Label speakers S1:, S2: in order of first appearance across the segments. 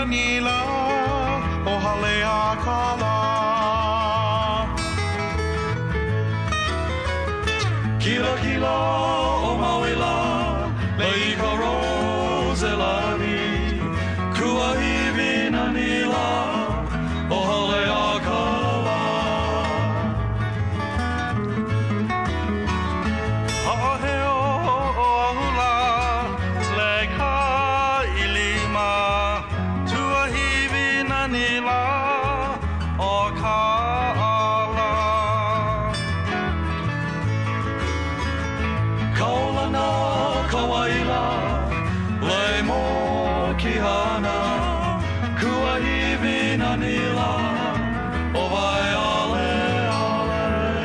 S1: nila o hale a kala. Kila kila o mawela lei ka rose lani kua hivina nila o hale a kala. Ha'aheo o ahula leg ha ilima tua hivina nila o kala. Kaulana kawaila le mo kihana kua hivina nila o vai ale ale.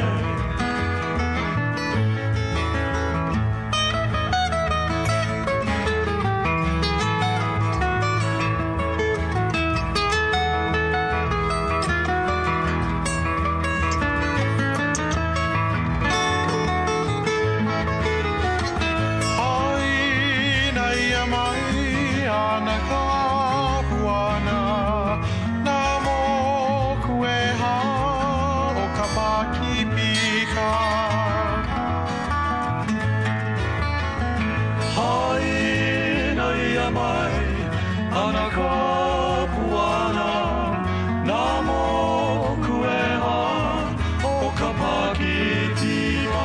S1: Aina ia mai ana ka puana na mo kueha o ka pakipika. Aina ia mai ana ka puana na mo kueha o ka pakipika.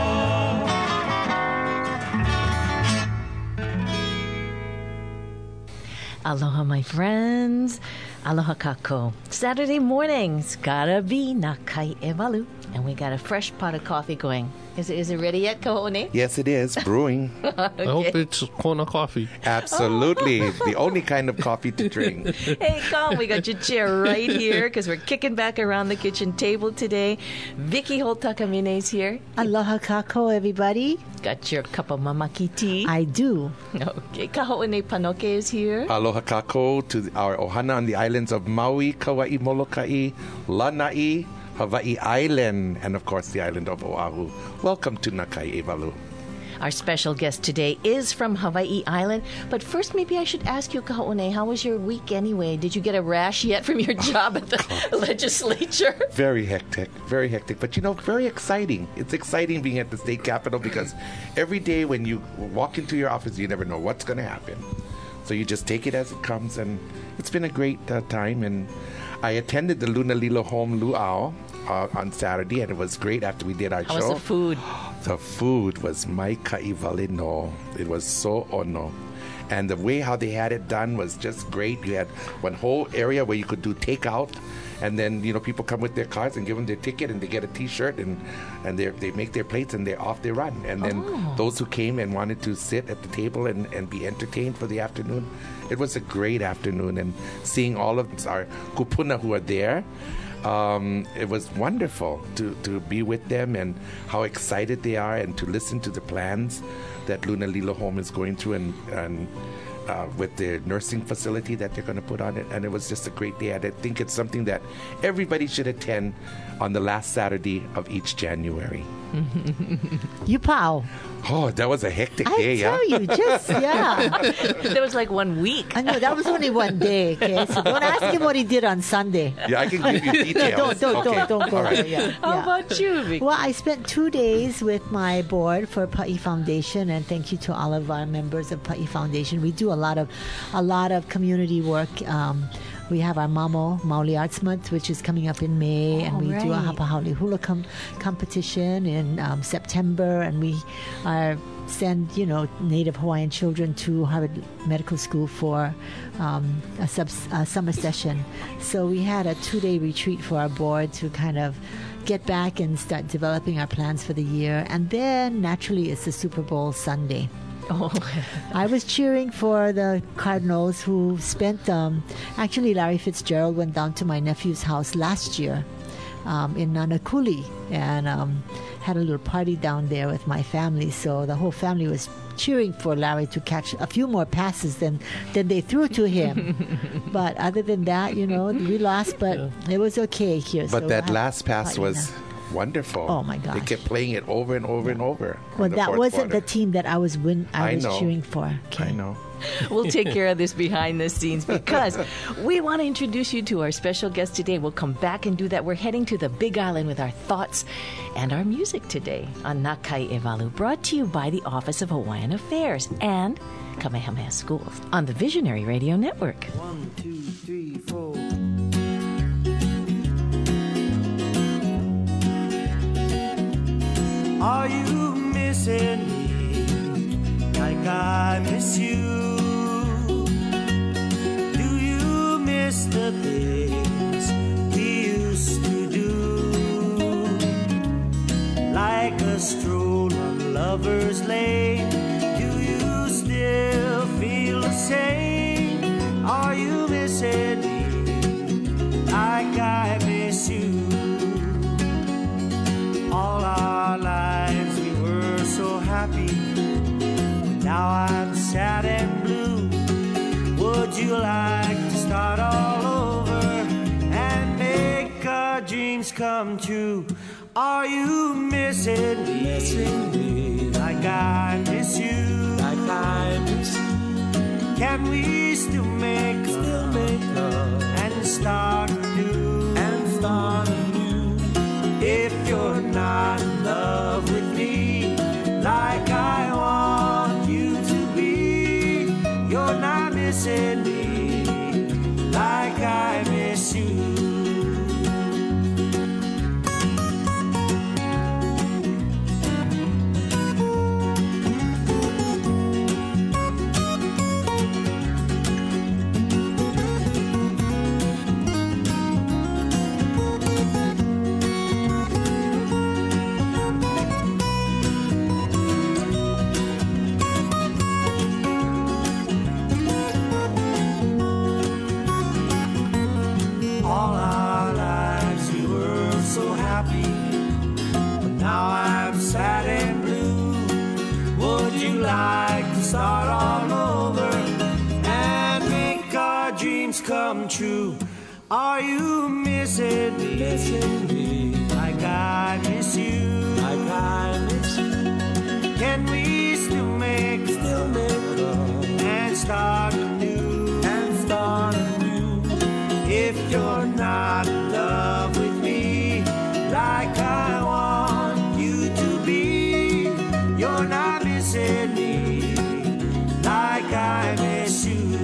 S2: Aloha, my friends. Aloha kako. Saturday mornings, gotta be Nakai Evalu. And we got a fresh pot of coffee going. Is it ready yet, Kahone?
S3: Yes, it is. Brewing.
S4: I hope it's Kona coffee.
S3: Absolutely. The only kind of coffee to drink.
S2: Hey, Colin, we got your chair right here because we're kicking back around the kitchen table today. Vicky Holtakamina's here.
S5: Aloha kako, everybody.
S2: Got your cup of mamaki tea.
S5: I do.
S2: Okay, Kahone Panoke is here.
S3: Aloha kako to our ohana on the islands of Maui, Kauai, Molokai, Lanai, Hawaii Island, and of course the island of Oahu. Welcome to Nakai Evalu.
S2: Our special guest today is from Hawaii Island. But first, maybe I should ask you, Kahone, how was your week anyway? Did you get a rash yet from your job at the legislature?
S3: Very hectic, but very exciting. It's exciting being at the state capitol because every day when you walk into your office, you never know what's going to happen. So you just take it as it comes, and it's been a great time. And I attended the Luna Lilo Home Luau on Saturday, and it was great after we did our show.
S2: How was the food?
S3: The food was mai ka'iwale no. It was so ono. And the way how they had it done was just great. You had one whole area where you could do takeout, and then people come with their cars and give them their ticket, and they get a T-shirt, and they make their plates, and they're off they run. And then those who came and wanted to sit at the table and be entertained for the afternoon, it was a great afternoon. And seeing all of our kupuna who are there, it was wonderful to be with them and how excited they are, and to listen to the plans that Luna Lilo Home is going through, and with the nursing facility that they're going to put on it. And it was just a great day. And I think it's something that everybody should attend on the last Saturday of each January.
S5: Yupao.
S3: Oh, that was a hectic day,
S5: I tell you,
S2: There was like 1 week.
S5: I know, that was only one day, okay? So don't ask him what he did on Sunday.
S3: Yeah, I can give you details.
S5: Don't go
S3: right.
S5: there. Yeah.
S2: How about you, Vicky?
S5: Well, I spent 2 days with my board for Pa'i Foundation, and thank you to all of our members of Pa'i Foundation. We do a lot of community work. We have our Mamo Maoli Arts Month, which is coming up in May, and we do a Hapahaole Hula competition in September, and we send Native Hawaiian children to Harvard Medical School for a summer session. So we had a 2-day retreat for our board to kind of get back and start developing our plans for the year, and then naturally it's the Super Bowl Sunday.
S2: Oh.
S5: I was cheering for the Cardinals, who spent, actually Larry Fitzgerald went down to my nephew's house last year in Nanakuli, and had a little party down there with my family. So the whole family was cheering for Larry to catch a few more passes than they threw to him. But other than that, we lost, but it was okay here.
S3: But
S5: so
S3: that last pass was Wonderful.
S5: Oh, my
S3: They
S5: gosh.
S3: kept playing it over and over and over.
S5: Well,
S3: in the
S5: that
S3: fourth
S5: wasn't
S3: quarter.
S5: the team that I was
S3: I know.
S5: cheering for. Okay.
S3: I know.
S2: We'll take care of this behind the scenes because we want to introduce you to our special guest today. We'll come back and do that. We're heading to the Big Island with our thoughts and our music today on Nakai Evalu, brought to you by the Office of Hawaiian Affairs and Kamehameha Schools on the Visionary Radio Network.
S6: 1, 2, 3, 4. Are you missing me like I miss you? Do you miss the things we used to do? Like a stroll on Lover's Lane, do you still feel the same? Are you missing me like I miss you? All our lives we were so happy, but now I'm sad and blue. Would you like to start all over and make our dreams come true? Are you missing me like I miss you? Like I miss you. Can we still make up and start anew? If you're not in love with me like I want you to be, you're not missing me like I miss you. All our lives we were so happy, but now I'm sad and blue. Would you like to start all over and make our dreams come true? Are you missing me like I miss you? Like I miss you. Can we still make up and start anew? If you're not in love with me like I want you to be, you're not missing me like I miss you.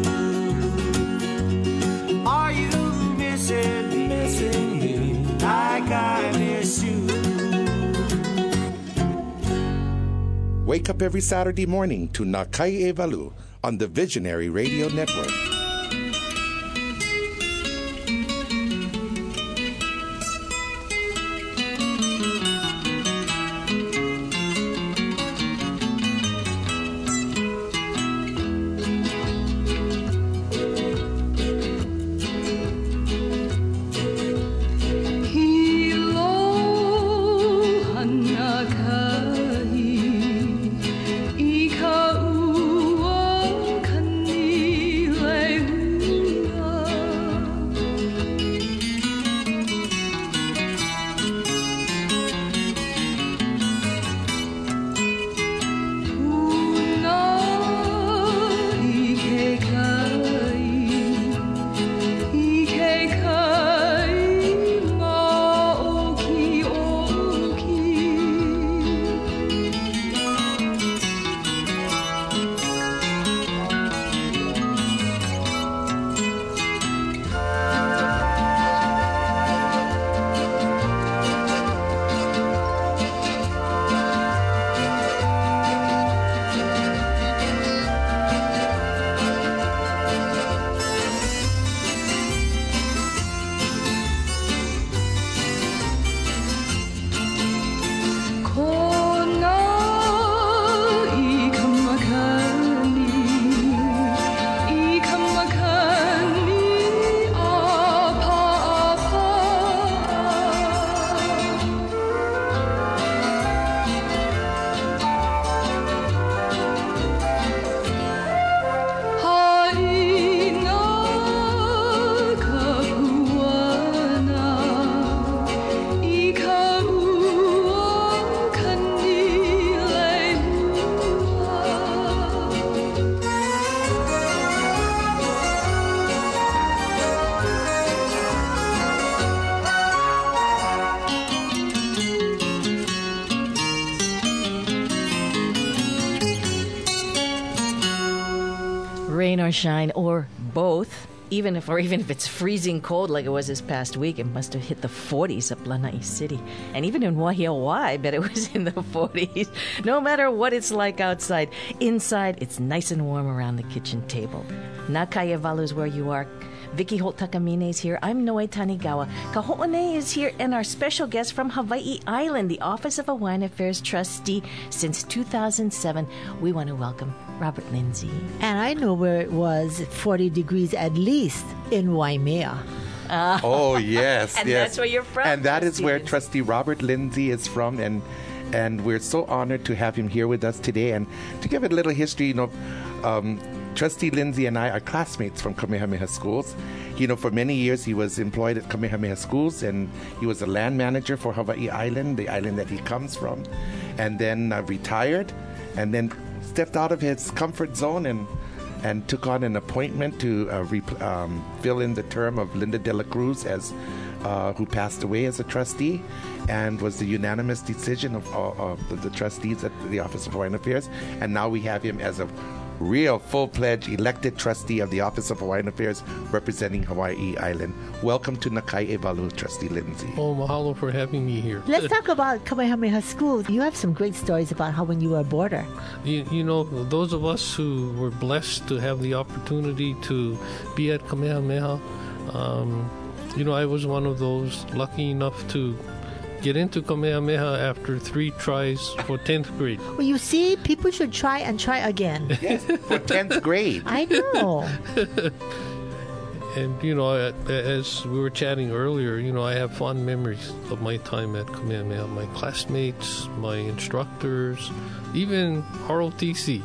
S6: Are you missing me like I miss you?
S3: Wake up every Saturday morning to Nakai Evalu on the Visionary Radio Network.
S7: Ika uo kani
S2: shine, or both. Even if it's freezing cold like it was this past week, it must have hit the 40s up Lanai City. And even in Wahiawa, I bet it was in the 40s. No matter what it's like outside, inside it's nice and warm around the kitchen table. Nakaya Valu's where you are. Vicky Holt Takamine is here. I'm Noe Tanigawa. Kaho'one is here, and our special guest from Hawaii Island, the Office of Hawaiian Affairs Trustee since 2007. We want to welcome Robert Lindsay.
S5: And I know where it was 40 degrees at least in Waimea.
S3: Oh, yes.
S2: And
S3: yes.
S2: that's where you're from.
S3: And that is
S2: Trustee
S3: where
S2: Lindsay.
S3: Trustee Robert Lindsay is from. And we're so honored to have him here with us today. And to give it a little history, Trustee Lindsay and I are classmates from Kamehameha Schools. For many years he was employed at Kamehameha Schools, and he was a land manager for Hawaii Island, the island that he comes from, and then retired, and then stepped out of his comfort zone and took on an appointment to fill in the term of Linda De La Cruz, who passed away as a trustee, and was the unanimous decision of the trustees at the Office of Hawaiian Affairs. And now we have him as a real full-fledged elected trustee of the Office of Hawaiian Affairs representing Hawaii Island. Welcome to Nakai Evalu, Trustee Lindsay.
S4: Oh, mahalo for having me here.
S5: Let's talk about Kamehameha School. You have some great stories about how when you were a boarder.
S4: You know, those of us who were blessed to have the opportunity to be at Kamehameha, I was one of those lucky enough to get into Kamehameha after 3 tries for 10th grade.
S5: Well, you see, people should try and try again.
S3: Yes, for 10th grade.
S5: I know.
S4: And, as we were chatting earlier, I have fond memories of my time at Kamehameha. My classmates, my instructors, even ROTC.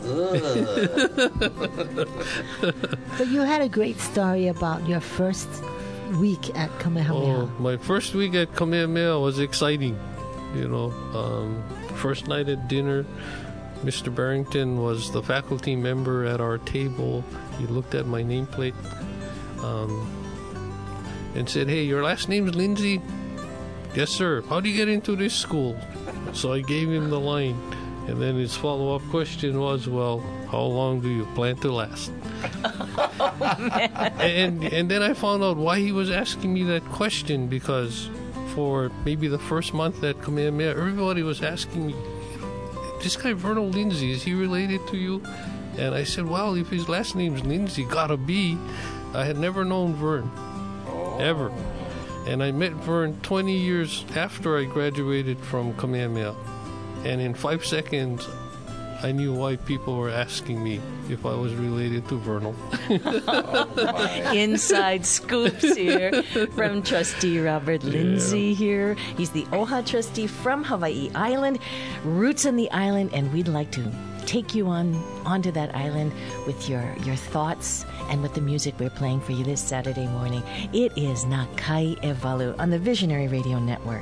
S5: But you had a great story about your first week at Kamehameha.
S4: Oh, my first week at Kamehameha was exciting. First night at dinner, Mr. Barrington was the faculty member at our table. He looked at my nameplate and said, "Hey, your last name's Lindsay?" "Yes, sir." "How do you get into this school?" So I gave him the line. And then his follow-up question was, "Well, how long do you plan to last?" And then I found out why he was asking me that question, because for maybe the first month at Kamehameha, everybody was asking me, "This guy Vernal Lindsay, is he related to you?" And I said, "Well, if his last name's Lindsay, gotta be." I had never known Vern, ever. And I met Vern 20 years after I graduated from Kamehameha. And in 5 seconds, I knew why people were asking me if I was related to Vernal.
S2: Inside scoops here from Trustee Robert Lindsay here. He's the OHA trustee from Hawaii Island, roots on the island, and we'd like to take you onto that island with your thoughts and with the music we're playing for you this Saturday morning. It is Nakai Evalu on the Visionary Radio Network.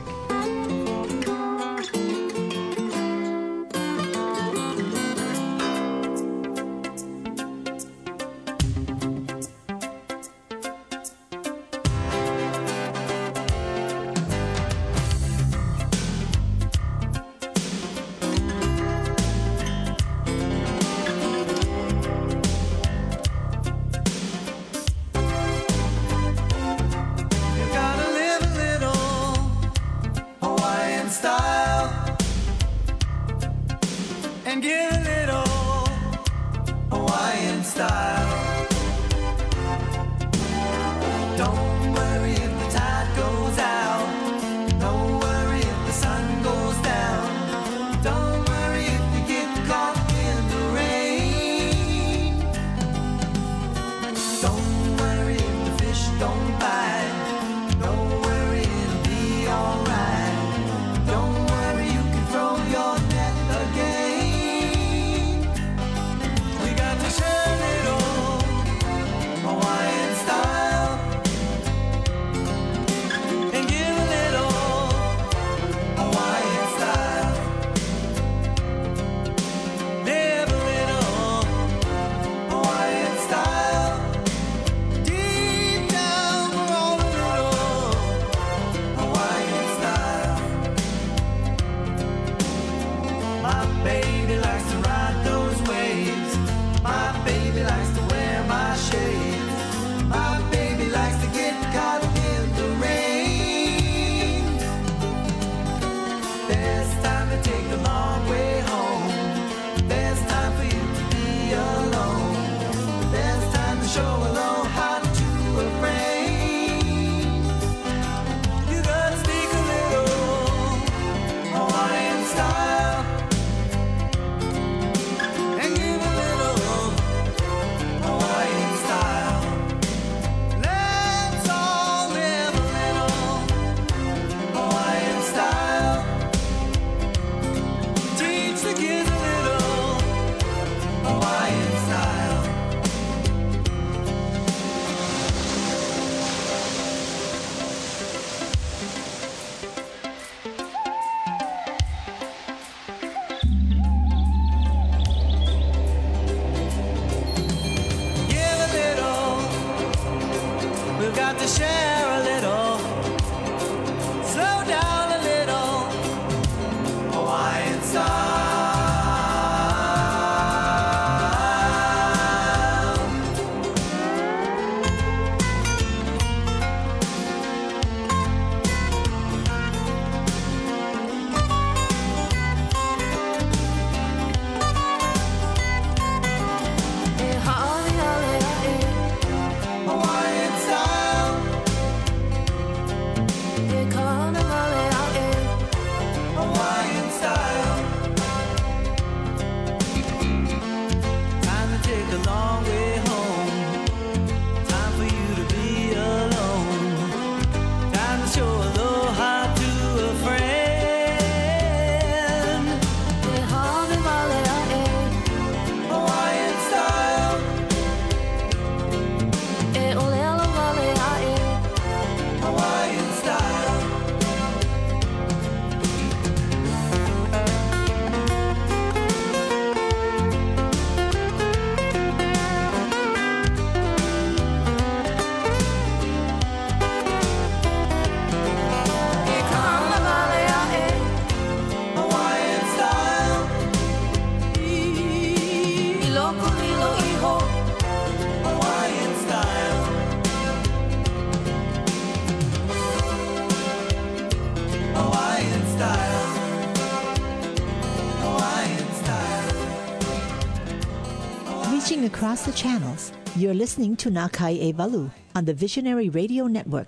S6: got to share a little, slow down a little, Hawaiian style.
S5: Reaching across the channels, you're listening to Nakai e Walu on the Visionary Radio Network.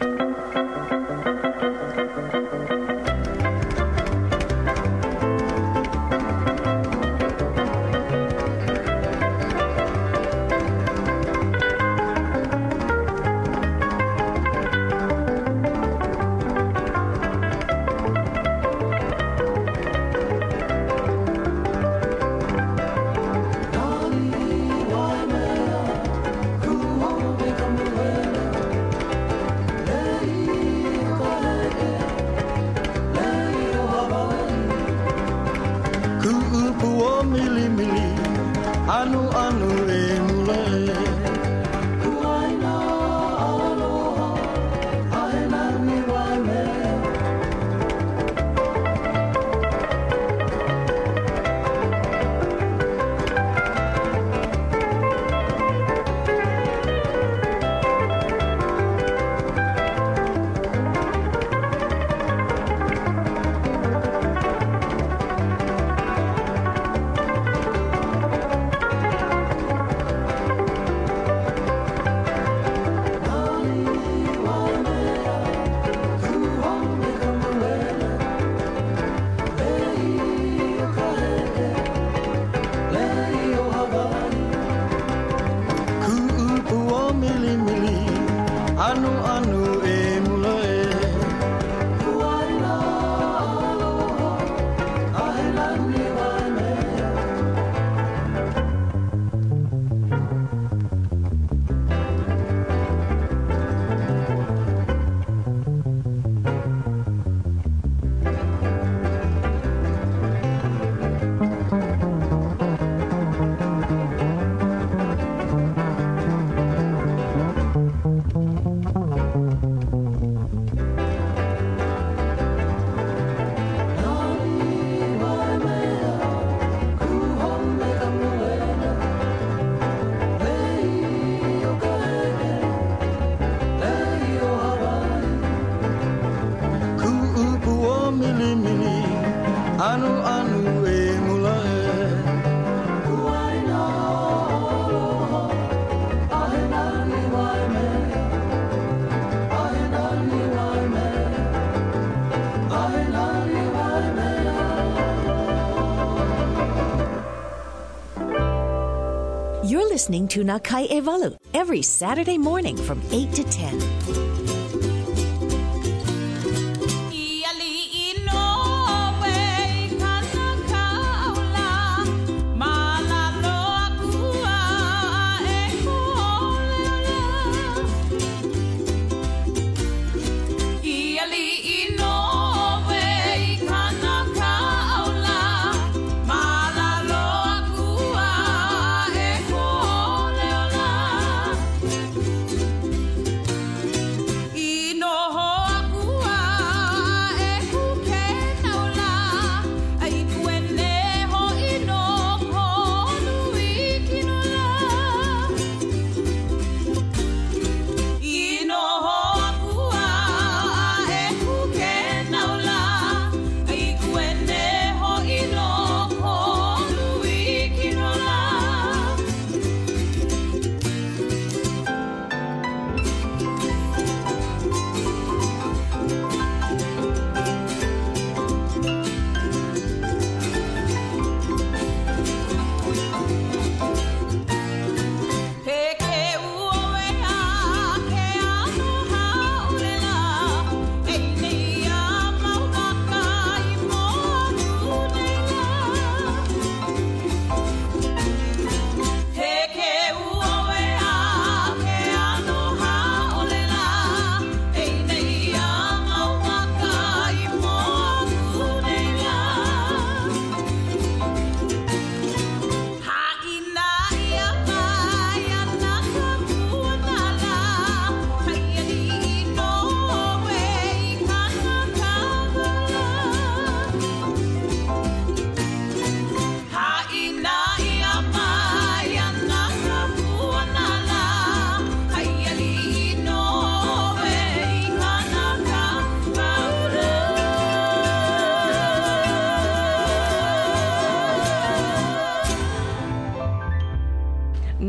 S2: You're listening to Nakai e Walu every Saturday morning from 8 to 10.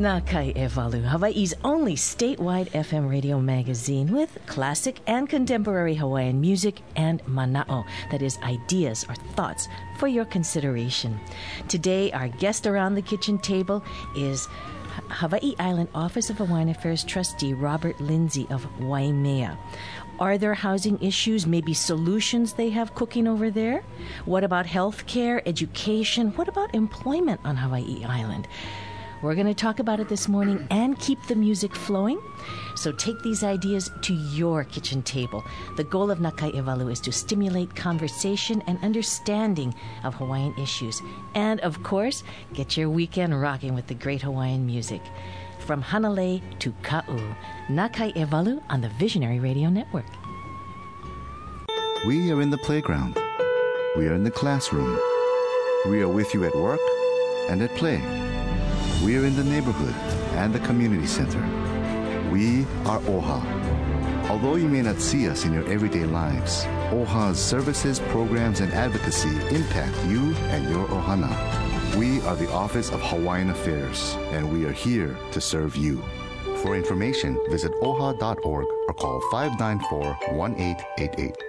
S2: Nakai Evalu, Hawaii's only statewide FM radio magazine with classic and contemporary Hawaiian music and mana'o, that is, ideas or thoughts for your consideration. Today, our guest around the kitchen table is Hawaii Island Office of Hawaiian Affairs Trustee Robert Lindsay of Waimea. Are there housing issues, maybe solutions they have cooking over there? What about health care, education? What about employment on Hawaii Island? We're going to talk about it this morning and keep the music flowing. So take these ideas to your kitchen table. The goal of Nakai Evalu is to stimulate conversation and understanding of Hawaiian issues. And, of course, get your weekend rocking with the great Hawaiian music. From Hanalei to Ka'u, Nakai Evalu on the Visionary Radio Network.
S7: We are in the playground. We are in the classroom. We are with you at work and at play. We are in the neighborhood and the community center. We are OHA. Although you may not see us in your everyday lives, OHA's services, programs, and advocacy impact you and your ohana. We are the Office of Hawaiian Affairs, and we are here to serve you. For information, visit oha.org or call 594-1888.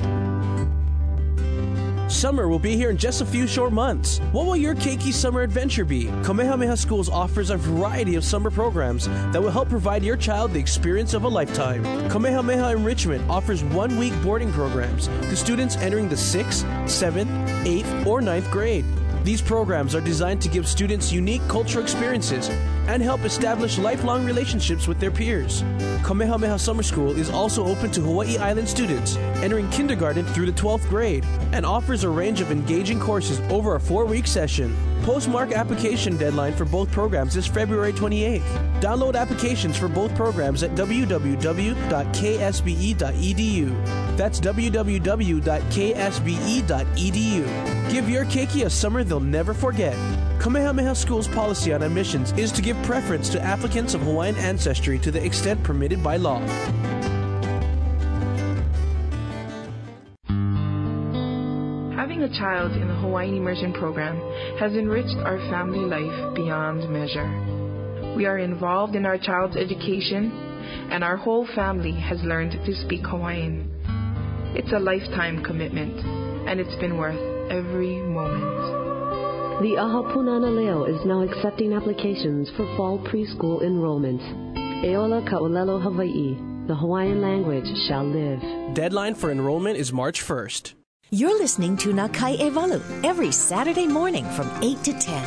S8: Summer will be here in just a few short months. What will your Keiki summer adventure be? Kamehameha Schools offers a variety of summer programs that will help provide your child the experience of a lifetime. Kamehameha Enrichment offers 1-week boarding programs to students entering the 6th, 7th, 8th, or 9th grade. These programs are designed to give students unique cultural experiences and help establish lifelong relationships with their peers. Kamehameha Summer School is also open to Hawaii Island students entering kindergarten through the 12th grade and offers a range of engaging courses over a 4-week session. Postmark application deadline for both programs is February 28th. Download applications for both programs at www.ksbe.edu. That's www.ksbe.edu. Give your keiki a summer they'll never forget. Kamehameha School's policy on admissions is to give preference to applicants of Hawaiian ancestry to the extent permitted by law.
S9: Having a child in the Hawaiian Immersion Program has enriched our family life beyond measure. We are involved in our child's education, and our whole family has learned to speak Hawaiian. It's a lifetime commitment, and it's been worth every moment.
S10: The Ahapunana Leo is now accepting applications for fall preschool enrollment. Eola Ka'olelo Hawaii, the Hawaiian language shall live.
S8: Deadline for enrollment is March 1st.
S2: You're listening to Nakai Evalu every Saturday morning from 8 to 10.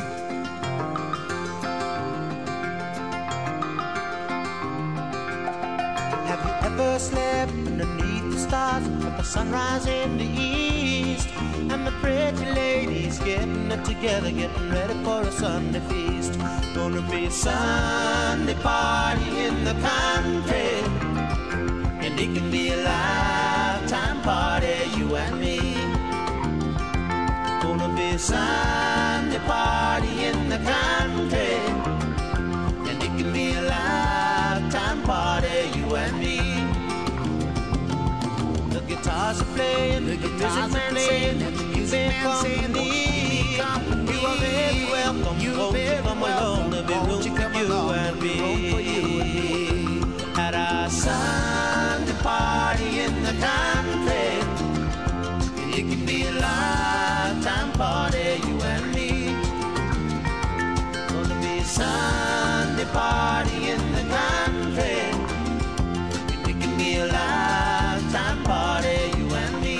S6: Have you ever slept underneath the stars with the sunrise in the east and the pretty ladies getting it together, getting ready for a Sunday feast? Gonna be a Sunday party in the country, and it can be a lifetime party, you and me. Gonna be a Sunday party in the country, and it can be a lifetime party, you and me. The guitars are playing, the music man saying, and the music man saying, you are very welcome, won't you come along, there'll be room for you and me. At our Sunday party in the country, it can be a lifetime party, you and me. Gonna be a Sunday party in the country, it can be a lifetime party, you and me.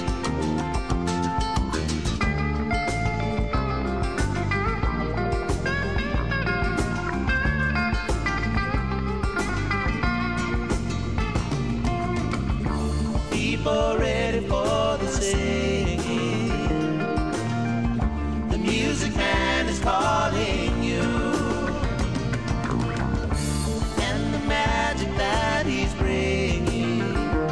S6: People ready for the singing. The music man is calling you, and the magic that he's bringing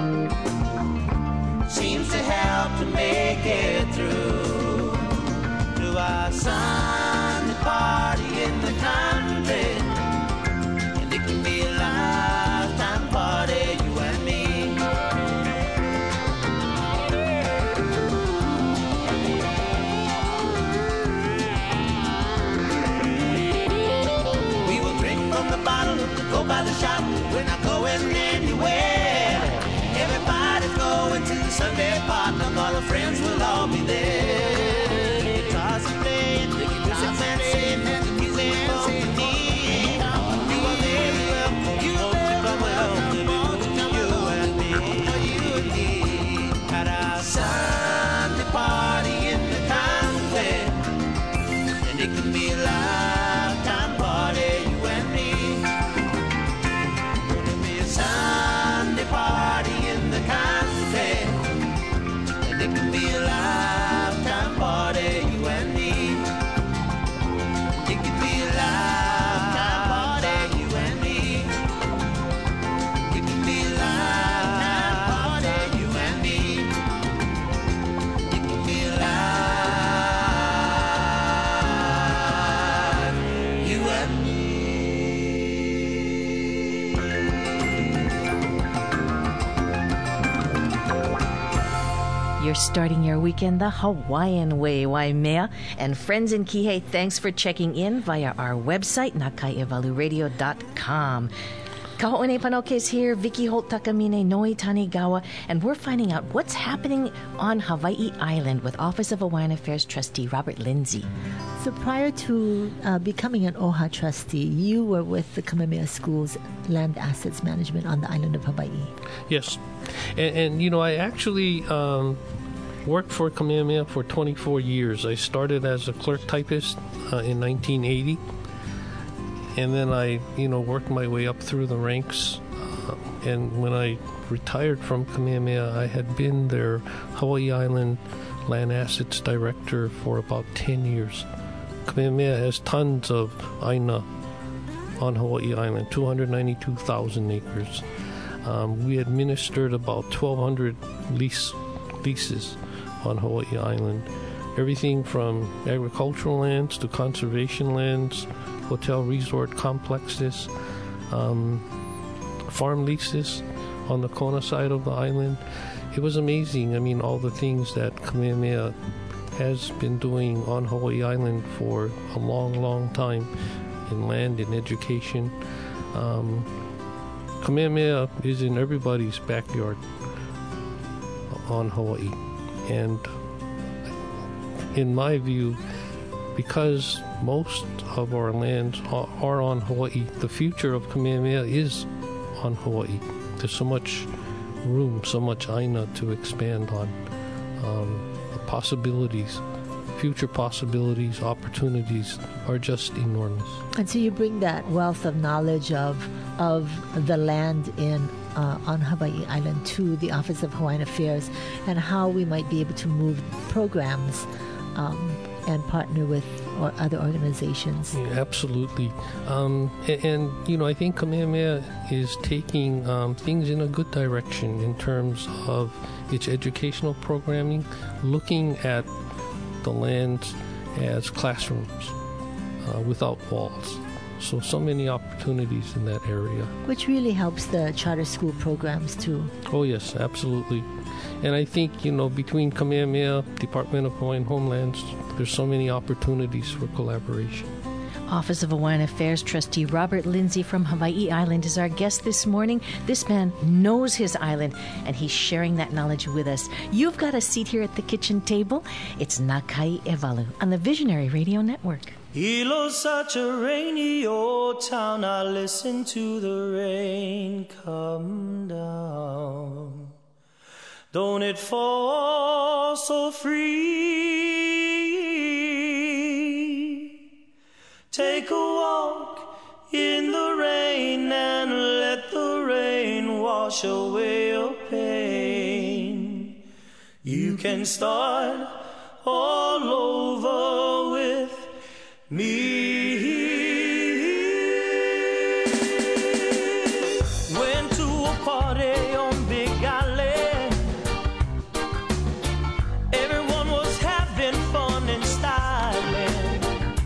S6: seems to help to make it through to our Sunday party in the country, and it can be a lifetime party, you and me.
S2: you're starting your weekend the Hawaiian way, Waimea. And friends in Kihei, thanks for checking in via our website, nakai'evaluradio.com. Kaho'one Panoke is here, Vicky Holt Takamine, Noi Tanigawa, and we're finding out what's happening on Hawaii Island with Office of Hawaiian Affairs Trustee Robert Lindsay.
S5: So prior to becoming an OHA trustee, you were with the Kamehameha School's Land Assets Management on the island of Hawaii.
S4: Yes. And you know, I actually worked for Kamehameha for 24 years. I started as a clerk typist in 1980. And then I, worked my way up through the ranks. And when I retired from Kamehameha, I had been their Hawaii Island Land Assets Director for about 10 years. Kamehameha has tons of aina on Hawaii Island, 292,000 acres. We administered about 1,200 leases on Hawaii Island. Everything from agricultural lands to conservation lands, hotel resort complexes, farm leases on the Kona side of the island. It was amazing. I mean, all the things that Kamehameha has been doing on Hawaii Island for a long, long time in land and education. Kamehameha is in everybody's backyard on Hawaii. And in my view, because most of our lands are on Hawaii, the future of Kamehameha is on Hawaii. There's so much room, so much aina to expand on. The possibilities, future possibilities, opportunities are just enormous.
S5: And so you bring that wealth of knowledge of the land on Hawaii Island to the Office of Hawaiian Affairs and how we might be able to move programs and partner with or other organizations.
S4: Yeah, absolutely. And I think Kamehameha is taking things in a good direction in terms of its educational programming, looking at the lands as classrooms without walls. So many opportunities in that area.
S5: Which really helps the charter school programs too.
S4: Oh yes, absolutely. And I think, between Kamehameha, Department of Hawaiian Homelands, there's so many opportunities for collaboration.
S2: Office of Hawaiian Affairs Trustee Robert Lindsay from Hawaii Island is our guest this morning. This man knows his island, and he's sharing that knowledge with us. You've got a seat here at the kitchen table. It's Nakai Evalu on the Visionary Radio Network.
S6: Hilo's such a rainy old town. I listen to the rain come down. Don't it fall so free? Take a walk in the rain and let the rain wash away your pain. You can start all over with me. Went to a party on Big Island. Everyone was having fun and styling.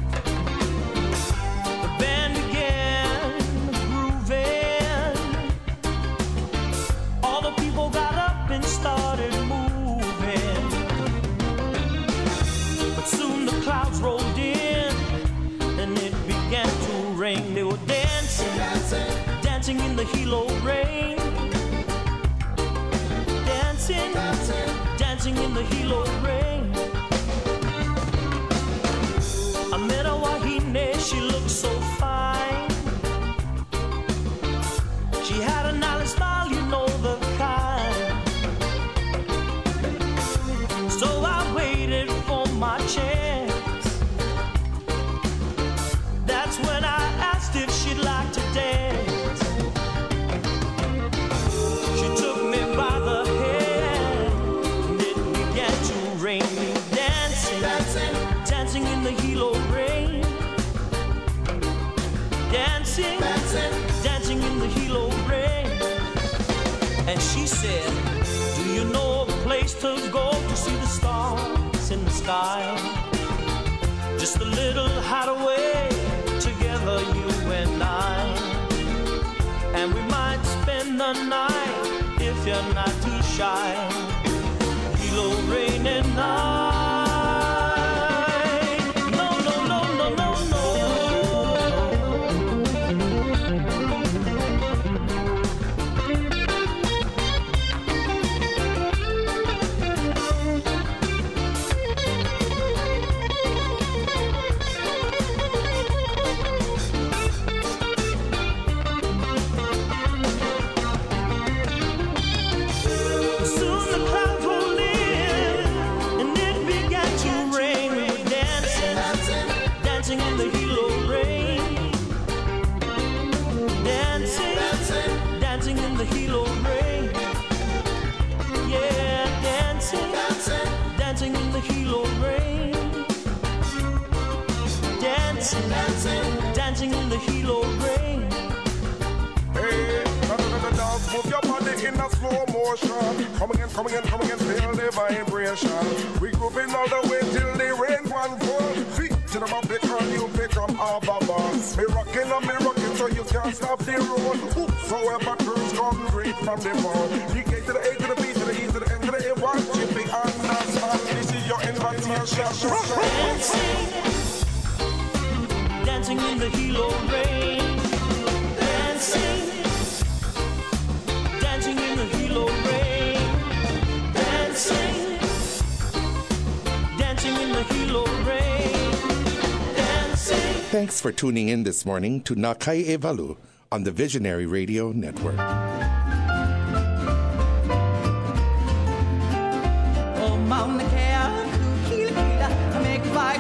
S6: The band began grooving. All the people got up and started moving. But soon the clouds rolled in and it began to rain. They were dancing, dancing in the Hilo rain. Dancing, dancing in the Hilo rain. I met a wahine, she looked so fine. She had a knowledge smile, the kind. So I waited for my chance. That's when I asked if she'd like to dance. She took me by the hand and it began to rain. Dancing, dancing in the Hilo rain. Dancing, dancing in the Hilo rain. And she said, do you know a place to go to see the stars in the sky? Just a little hideaway together, you and I. And we spend the night if you're not too shy. Hilo Dancing in the halo rain.
S1: Hey, dance, move your body in a slow motion. Come again, feel the vibration. We grooving all the way till the rain one fall. Feet to the mouth, because you become all bubbles. Me rocking so you can't stop the road. Oops, however, cruise come straight from the ball. The K to the A to the B to the E to the N to the A. One chipping and that's all. This is your invitation.
S6: Dancing in the halo rain. Dancing in the halo rain. Dancing in the halo rain. Dancing.
S3: Thanks for tuning in this morning to Nakai Evalu on the Visionary Radio Network.
S6: Oh, Mauna Kea, Kila Kila, I make five.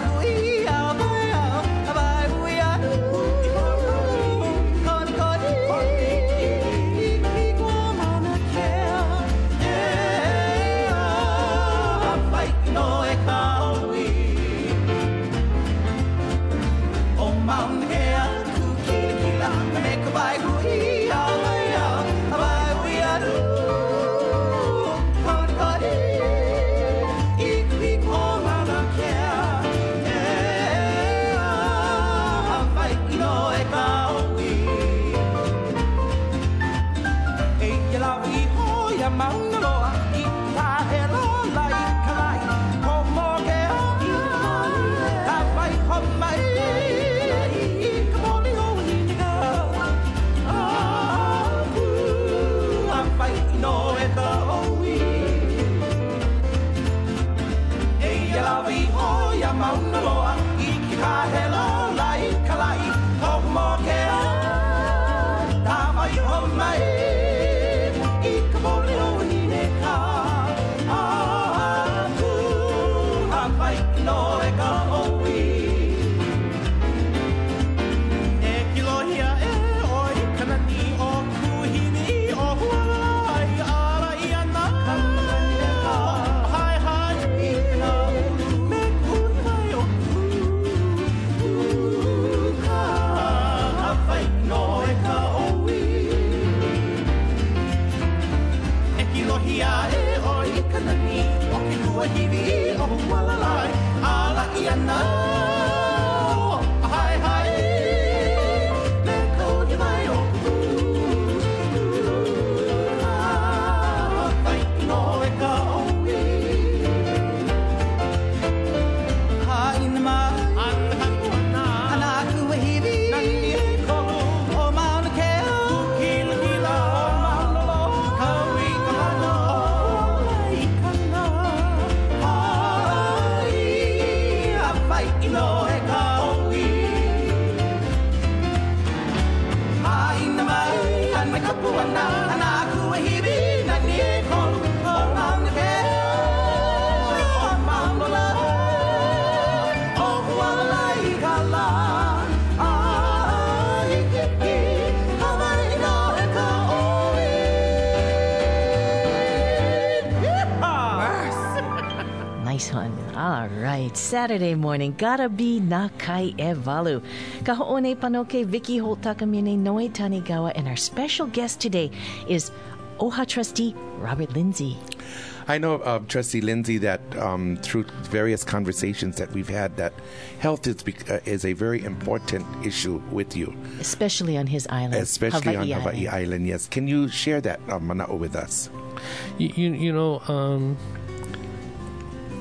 S2: All right, Saturday morning, gotta be Nakai Evalu. Kaho'one Panoke, Vicky Holt Takamine, Noe Tanigawa, and our special guest today is OHA trustee Robert Lindsay.
S3: I know, Trustee Lindsay, that through various conversations that we've had, that health is a very important issue with you.
S2: Especially on his island.
S3: Especially on Hawaii Island, yes. Can you share that, Mana'o, with us?
S4: You know,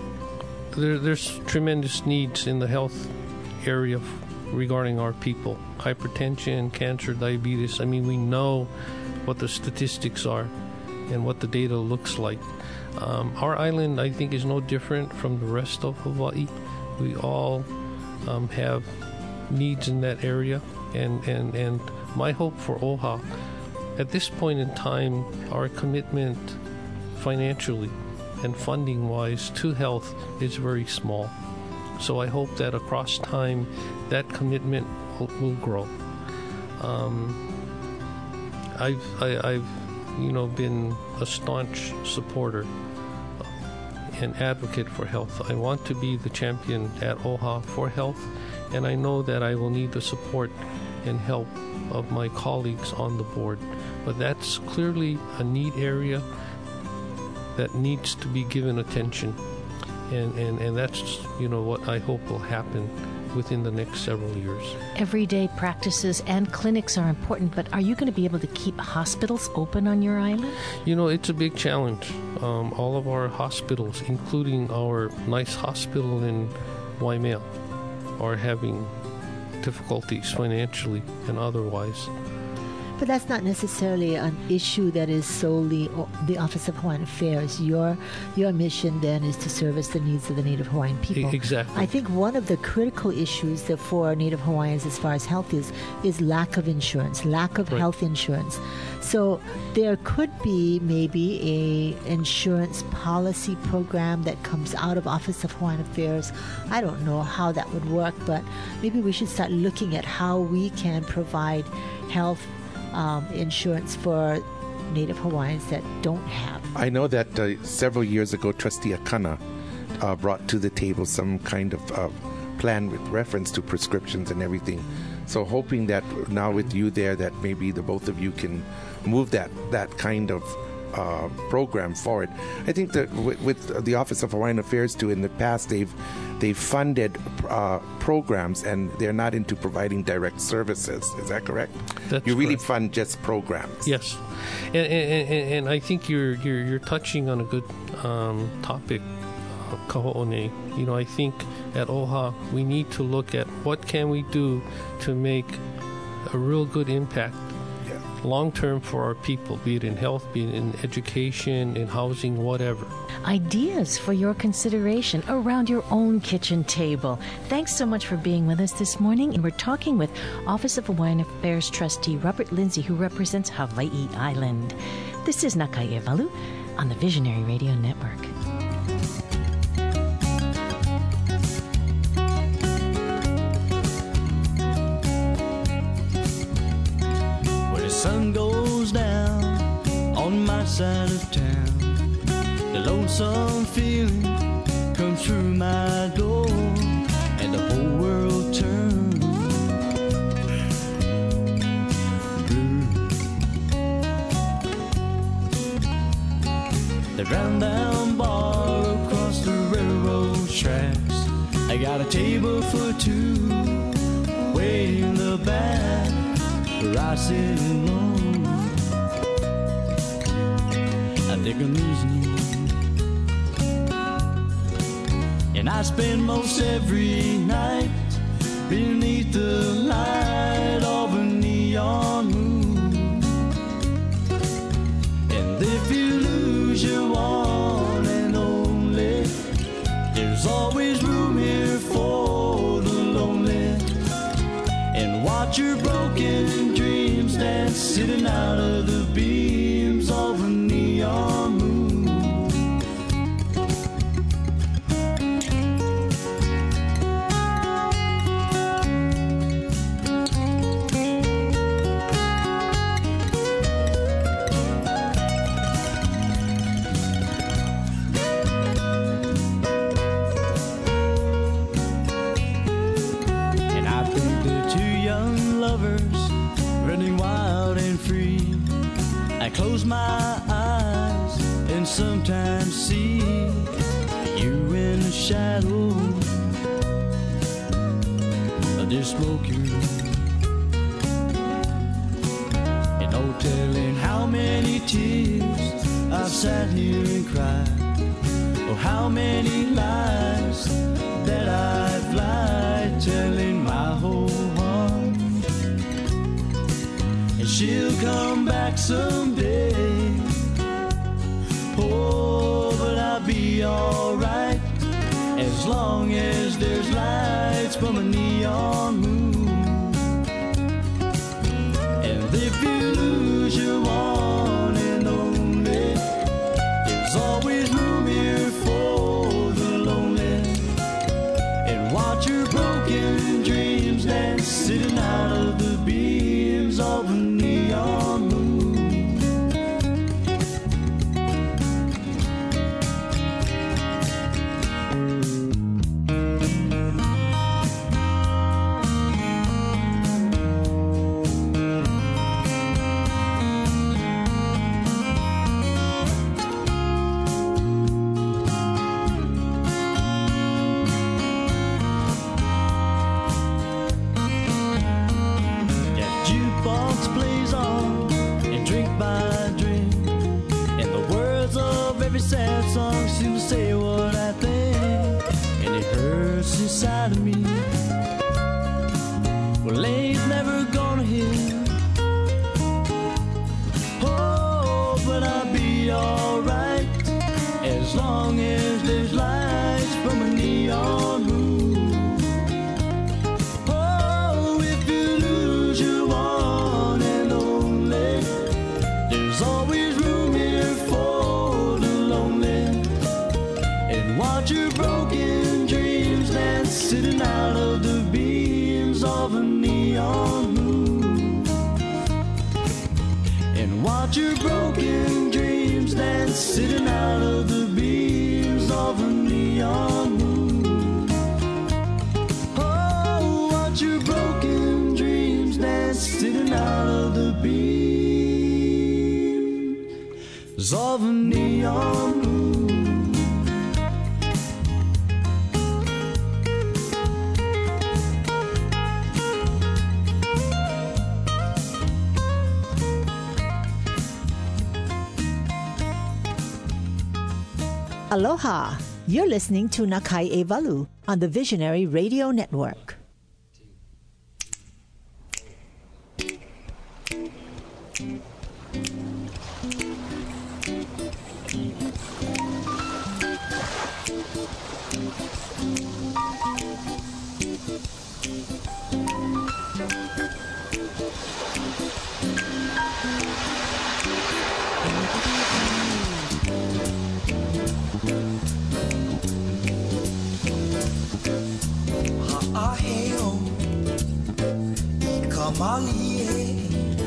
S4: there's tremendous needs in the health area regarding our people. Hypertension, cancer, diabetes. I mean, we know what the statistics are and what the data looks like. Our island, I think, is no different from the rest of Hawaii. We all have needs in that area, and my hope for OHA, at this point in time, our commitment financially and funding-wise to health is very small. So I hope that across time, that commitment will grow. I've been a staunch supporter and advocate for health. I want to be the champion at OHA for health, and I know that I will need the support and help of my colleagues on the board. But that's clearly a need area that needs to be given attention, and that's what I hope will happen within the next several years.
S2: Everyday practices and clinics are important, but are you going to be able to keep hospitals open on your island?
S4: It's a big challenge. All of our hospitals, including our nice hospital in Waimea, are having difficulties financially and otherwise.
S5: But that's not necessarily an issue that is solely the Office of Hawaiian Affairs. Your mission then is to service the needs of the Native Hawaiian people.
S4: Exactly.
S5: I think one of the critical issues that for Native Hawaiians as far as health is lack of insurance, lack of health insurance. So there could be maybe a insurance policy program that comes out of Office of Hawaiian Affairs. I don't know how that would work, but maybe we should start looking at how we can provide health insurance for Native Hawaiians that don't have.
S3: I know that several years ago, Trustee Akana brought to the table some kind of plan with reference to prescriptions and everything. So hoping that now with you there, that maybe the both of you can move that kind of program forward. I think that with the Office of Hawaiian Affairs too, in the past they've funded programs, and they're not into providing direct services. Is that correct?
S4: That's
S3: you really
S4: correct.
S3: fund just programs.
S4: Yes, and I think you're touching on a good topic, Kaho'one. I think at OHA we need to look at what can we do to make a real good impact long-term for our people, be it in health, be it in education, in housing, whatever.
S2: Ideas for your consideration around your own kitchen table. Thanks so much for being with us this morning. And we're talking with Office of Hawaiian Affairs Trustee Robert Lindsay, who represents Hawaii Island. This is Nakai Evalu on the Visionary Radio Network.
S6: Sun goes down on my side of town. The lonesome feeling comes through my door, and the whole world turns blue. The round down bar across the railroad tracks. I got a table for two way in the back, where I sit alone. I think I'm losing you, and I spend most every night beneath the light of a neon moon. And if you lose your one and only, there's always room here for the lonely. And watch your broken dreams dance, sitting out of the beams of a neon moon. And I think the two young lovers running wild and free. I close my eyes and sometimes see you in the shadow of this smoky room. And no telling how many tears I've sat here and cried Oh, how many lies that I've lied, telling my whole heart. And she'll come back someday. Oh, but I'll be alright as long as there's lights from a neon moon. And if you lose your one and only, there's always room here for the lonely. And watch your broken dreams dance, sitting out of the beams of a neon moon. Sad song seems to say what I think, and it hurts inside of me. Well, ain't never gonna heal. Oh, but I'll be alright as long as there's lights from a neon moon. Oh, if you lose your one and only, there's always room here for watch your broken dreams dance, sitting out of the beams of a neon moon. And watch your broken dreams dance, sitting out of the beams of a neon moon. Oh, watch your broken dreams dance, sitting out of the beams of a neon moon.
S5: Aloha! You're listening to Nakai Ewalu on the Visionary Radio Network.
S6: Malie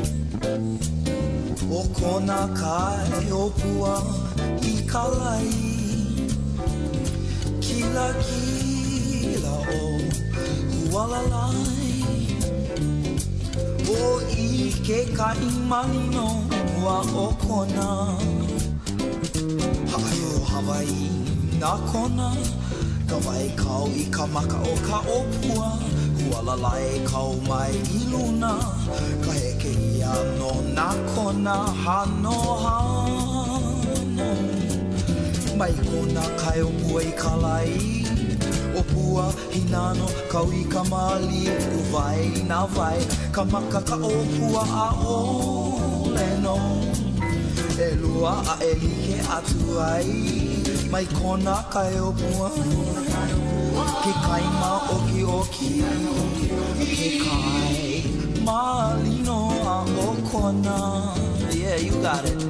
S6: o kona kai o pua I kalai kila kila o hualalai o I ke kai malino wa o kona hayo Hawaii na kona kawai kau I ka maka o ka o pua Walalai kau mai I luna ka heke ia no na kona hano hano mai kona kai o pua I kalai o pua hinano kau I ka mali uvai na vai ka maka ka o pua a o leno e lua a e like atu ai mai kona kai o pua ke kai ma oki oki ke kai malino a o kona. Yeah, you got it.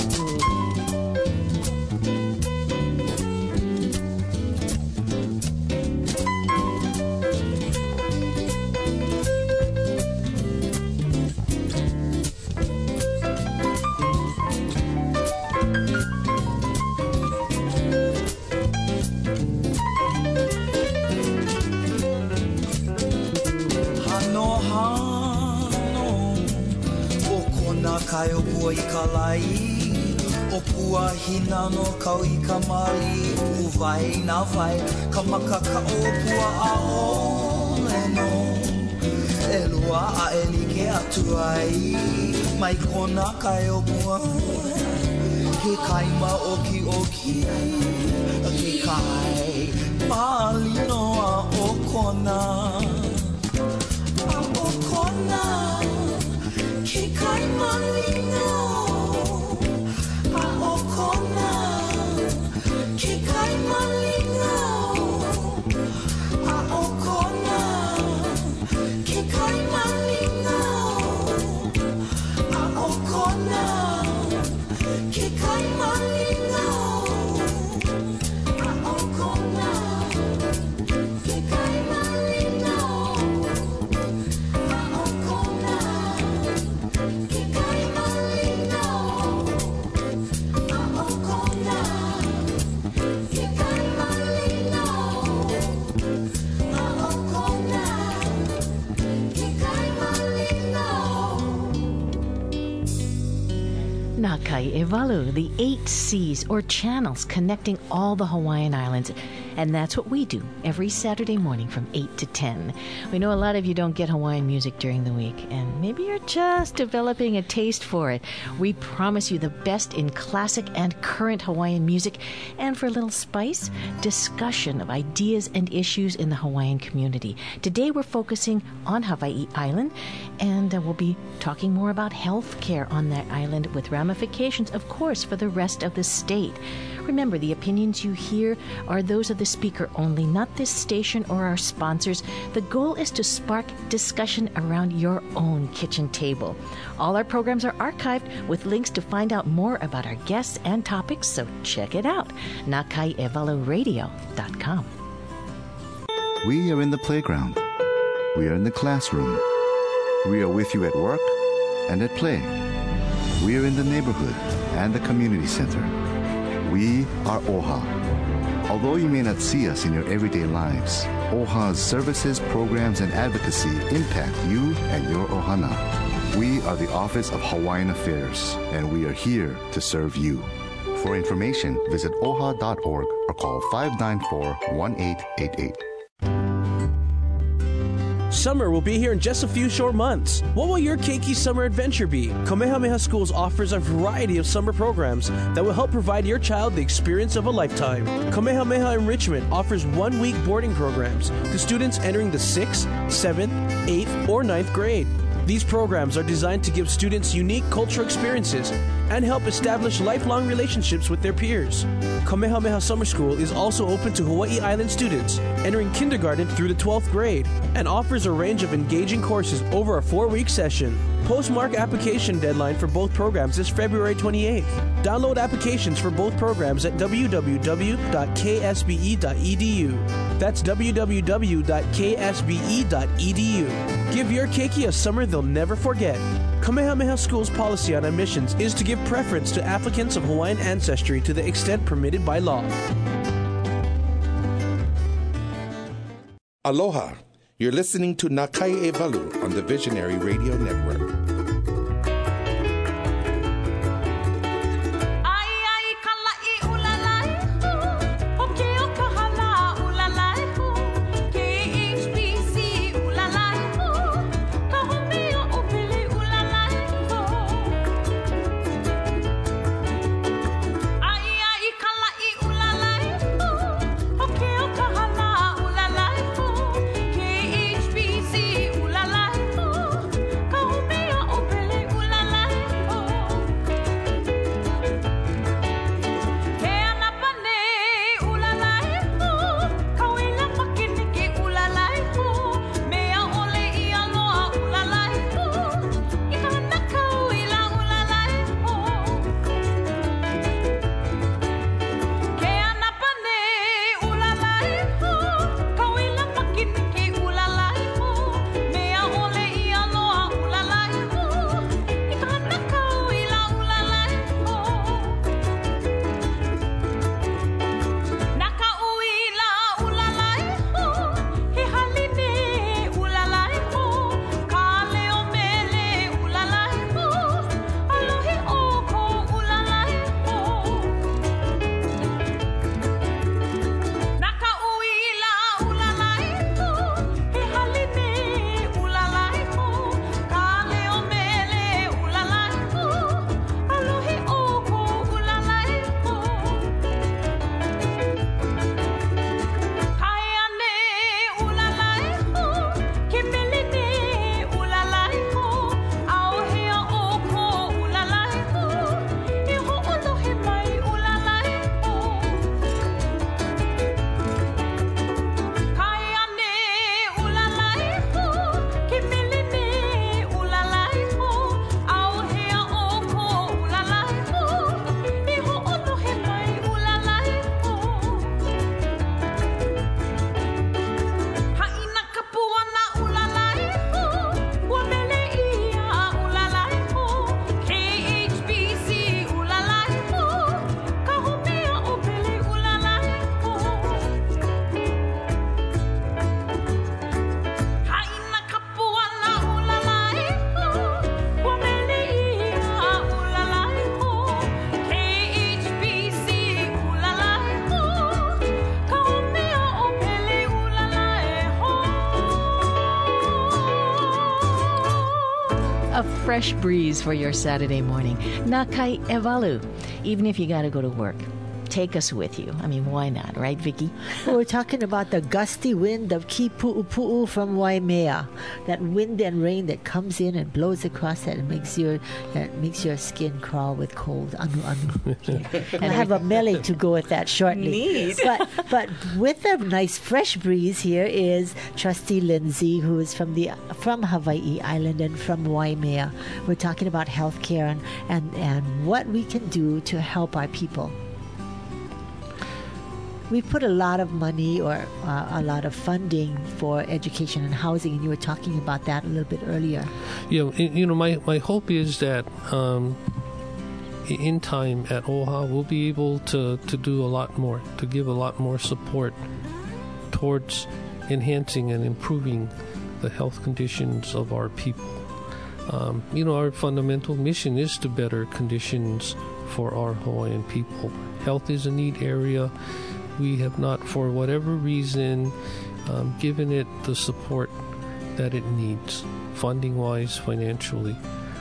S6: Kai o pua I kalai o pua hinano kau I ka mali uvai na vai ka maka ka o pua a o leno e lua a e like atu ai mai kona kai o pua ke kai ma oki oki ke
S11: Palino a okona Kikai malino a okona Kikai malino a okona Kikai malino a okona Kikai malino a okona Kikai malino a okona Kikai malino a okona Kikai malino a okona Kikai malino.
S2: Nakai Evalu, the 8 seas or channels connecting all the Hawaiian Islands. And that's what we do every Saturday morning from 8 to 10. We know a lot of you don't get Hawaiian music during the week, and maybe you're just developing a taste for it. We promise you the best in classic and current Hawaiian music, and for a little spice, discussion of ideas and issues in the Hawaiian community. Today we're focusing on Hawaii Island, and we'll be talking more about health care on that island with ramifications, of course, for the rest of the state. Remember, the opinions you hear are those of the speaker only, not this station or our sponsors. The goal is to spark discussion around your own kitchen table. All our programs are archived with links to find out more about our guests and topics, so check it out. NakaiEvaluRadio.com.
S7: We are in the playground. We are in the classroom. We are with you at work and at play. We are in the neighborhood and the community center. We are OHA. Although you may not see us in your everyday lives, OHA's services, programs, and advocacy impact you and your ohana. We are the Office of Hawaiian Affairs, and we are here to serve you. For information, visit oha.org or call 594-1888.
S8: Summer will be here in just a few short months. What will your Keiki summer adventure be? Kamehameha Schools offers a variety of summer programs that will help provide your child the experience of a lifetime. Kamehameha Enrichment offers 1-week boarding programs to students entering the 6th, 7th, 8th, or 9th grade. These programs are designed to give students unique cultural experiences and help establish lifelong relationships with their peers. Kamehameha Summer School is also open to Hawaii Island students entering kindergarten through the 12th grade and offers a range of engaging courses over a 4-week session. Postmark application deadline for both programs is February 28th. Download applications for both programs at www.ksbe.edu. That's www.ksbe.edu. Give your keiki a summer they'll never forget. Kamehameha School's policy on admissions is to give preference to applicants of Hawaiian ancestry to the extent permitted by law.
S3: Aloha. You're listening to Nakai Evalu on the Visionary Radio Network.
S2: fresh breeze for your Saturday morning. Nakai Evalu. Even if you got to go to work, take us with you. I mean, why not, right, Vicky?
S5: We're talking about the gusty wind of Kipu'upu'u from Waimea. That wind and rain that comes in and blows across it and makes your skin crawl with cold. Anu anu. And I have a mele to go with that shortly.
S2: Neat.
S5: But with a nice fresh breeze here is Trustee Lindsay, who is from Hawaii Island and from Waimea. We're talking about healthcare and what we can do to help our people. We put a lot of money or a lot of funding for education and housing, and you were talking about that a little bit earlier.
S4: Yeah, my hope is that in time at OHA we'll be able to do a lot more, to give a lot more support towards enhancing and improving the health conditions of our people. Our fundamental mission is to better conditions for our Hawaiian people. Health is a need area. We have not, for whatever reason, given it the support that it needs, funding-wise, financially.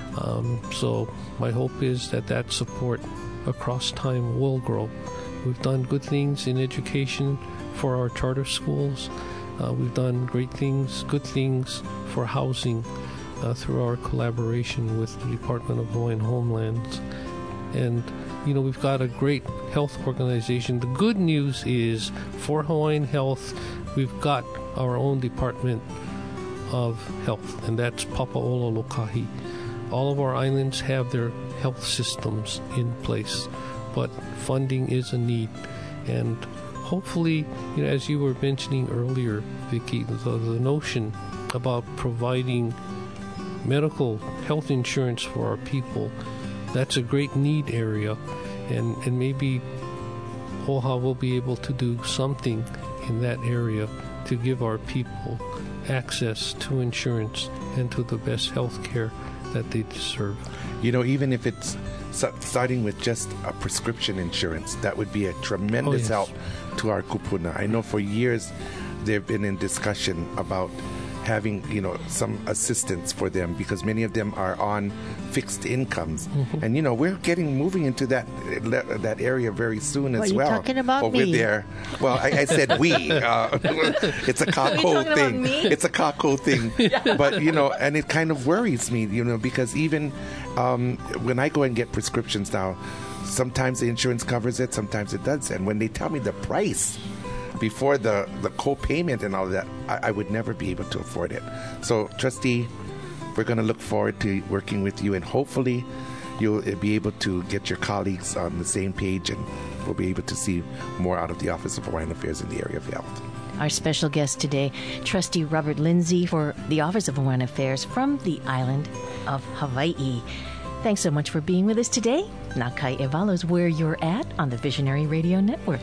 S4: So my hope is that support across time will grow. We've done good things in education for our charter schools. We've done great things, good things for housing through our collaboration with the Department of Hawaiian Homelands. And we've got a great health organization. The good news is for Hawaiian Health, we've got our own Department of Health, and that's Papaololokahi. All of our islands have their health systems in place, but funding is a need. And hopefully, as you were mentioning earlier, Vicky, the notion about providing medical health insurance for our people, that's a great need area, and maybe OHA will be able to do something in that area to give our people access to insurance and to the best health care that they deserve.
S3: Even if it's starting with just a prescription insurance, that would be a tremendous help to our kupuna. I know for years they've been in discussion about having some assistance for them, because many of them are on fixed incomes, and we're moving into that area very soon as well.
S5: You're talking about me.
S3: We're there. Well, I said we. It's a Kako thing. It's a Kako thing. But and it kind of worries me, because even when I go and get prescriptions now, sometimes the insurance covers it, sometimes it doesn't. And when they tell me the price before the co-payment and all of that, I would never be able to afford it. So, Trustee, we're going to look forward to working with you, and hopefully you'll be able to get your colleagues on the same page, and we'll be able to see more out of the Office of Hawaiian Affairs in the area of health.
S2: Our special guest today, Trustee Robert Lindsay for the Office of Hawaiian Affairs from the island of Hawaii. Thanks so much for being with us today. Nakai Evalu's Where You're At on the Visionary Radio Network.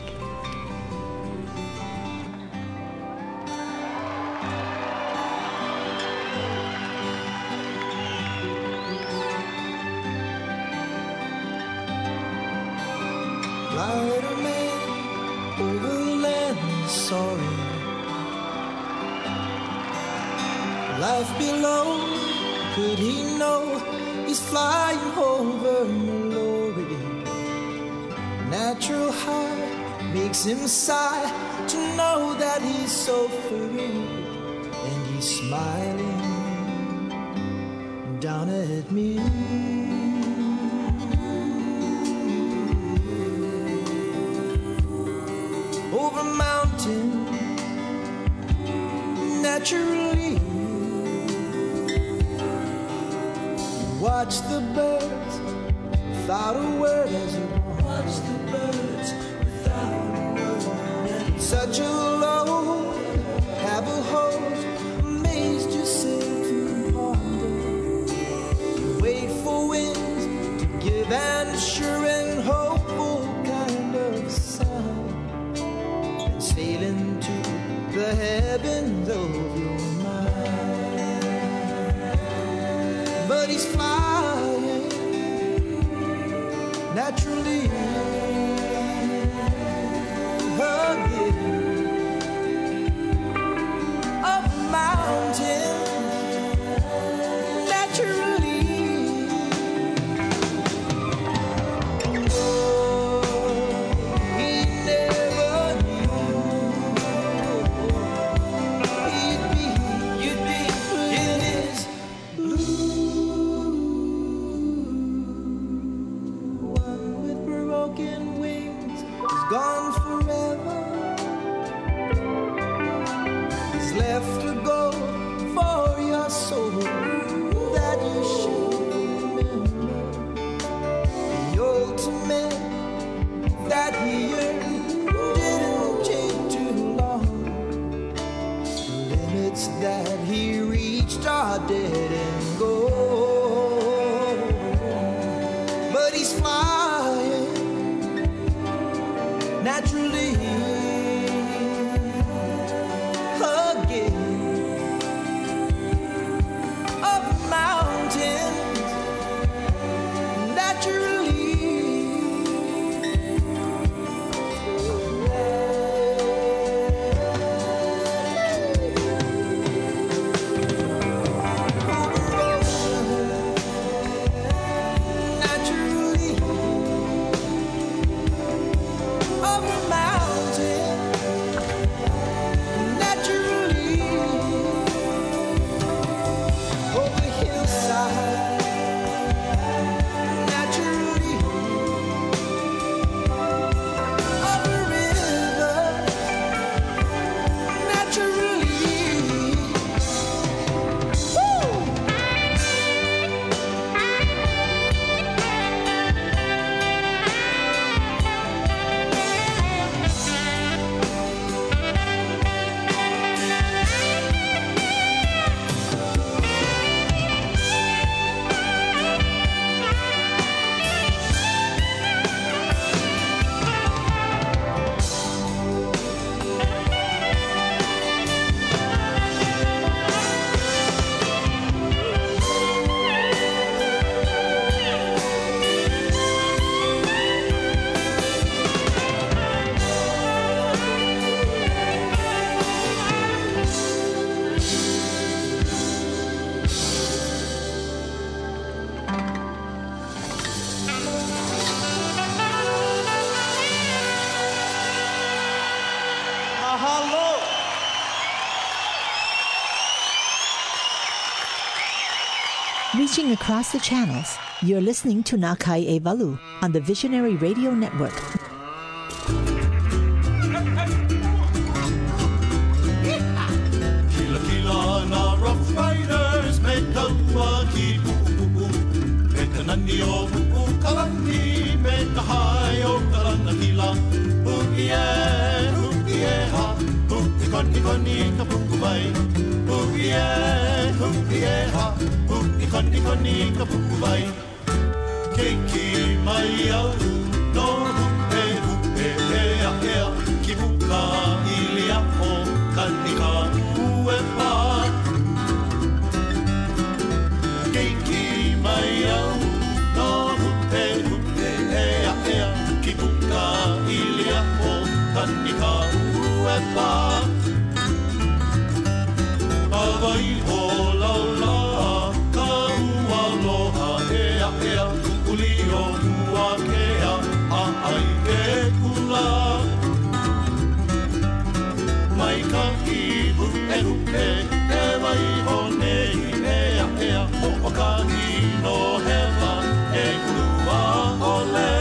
S12: Life below, could he know he's flying over Mallory? Natural high makes him sigh to know that he's so free, and he's smiling down at me. Over mountain, naturally. Watch the birds without a word as you watch the birds without a word. Such a load, have a hold, amazed yourself and ponder. You wait for winds to give an sure and hopeful kind of sound, and sail into the heavens of your mind. But he's flying naturally, hugging up mountain naturally. gone forever. He's left a goal for your soul that you should remember. The ultimate that he earned didn't take too long. The limits that he reached are dead and gone. But he's flying naturally again up mountains naturally.
S5: Reaching across the channels, you're listening to Nakai Evalu on the Visionary Radio Network.
S13: Kila kila na Rough Riders me kaua ki pupupu. Me ka nani o pupu kalani me ka hai o kalana kila. Huki e ha, huki koni ka pupu mai. Huki e ha, huki koni ka pupu mai. Keiki mai au, no hupe ea, ki puka ilia o kanika ue pa. Keiki mai au, no hupe ea, ki puka ilia o kanika ue pa. Awai ho laula, ka ua loha ea, kukuli o ua kea, a ai e kula. Mai ka ihu e wai ho nei ea, o ka no hewa e kua ole.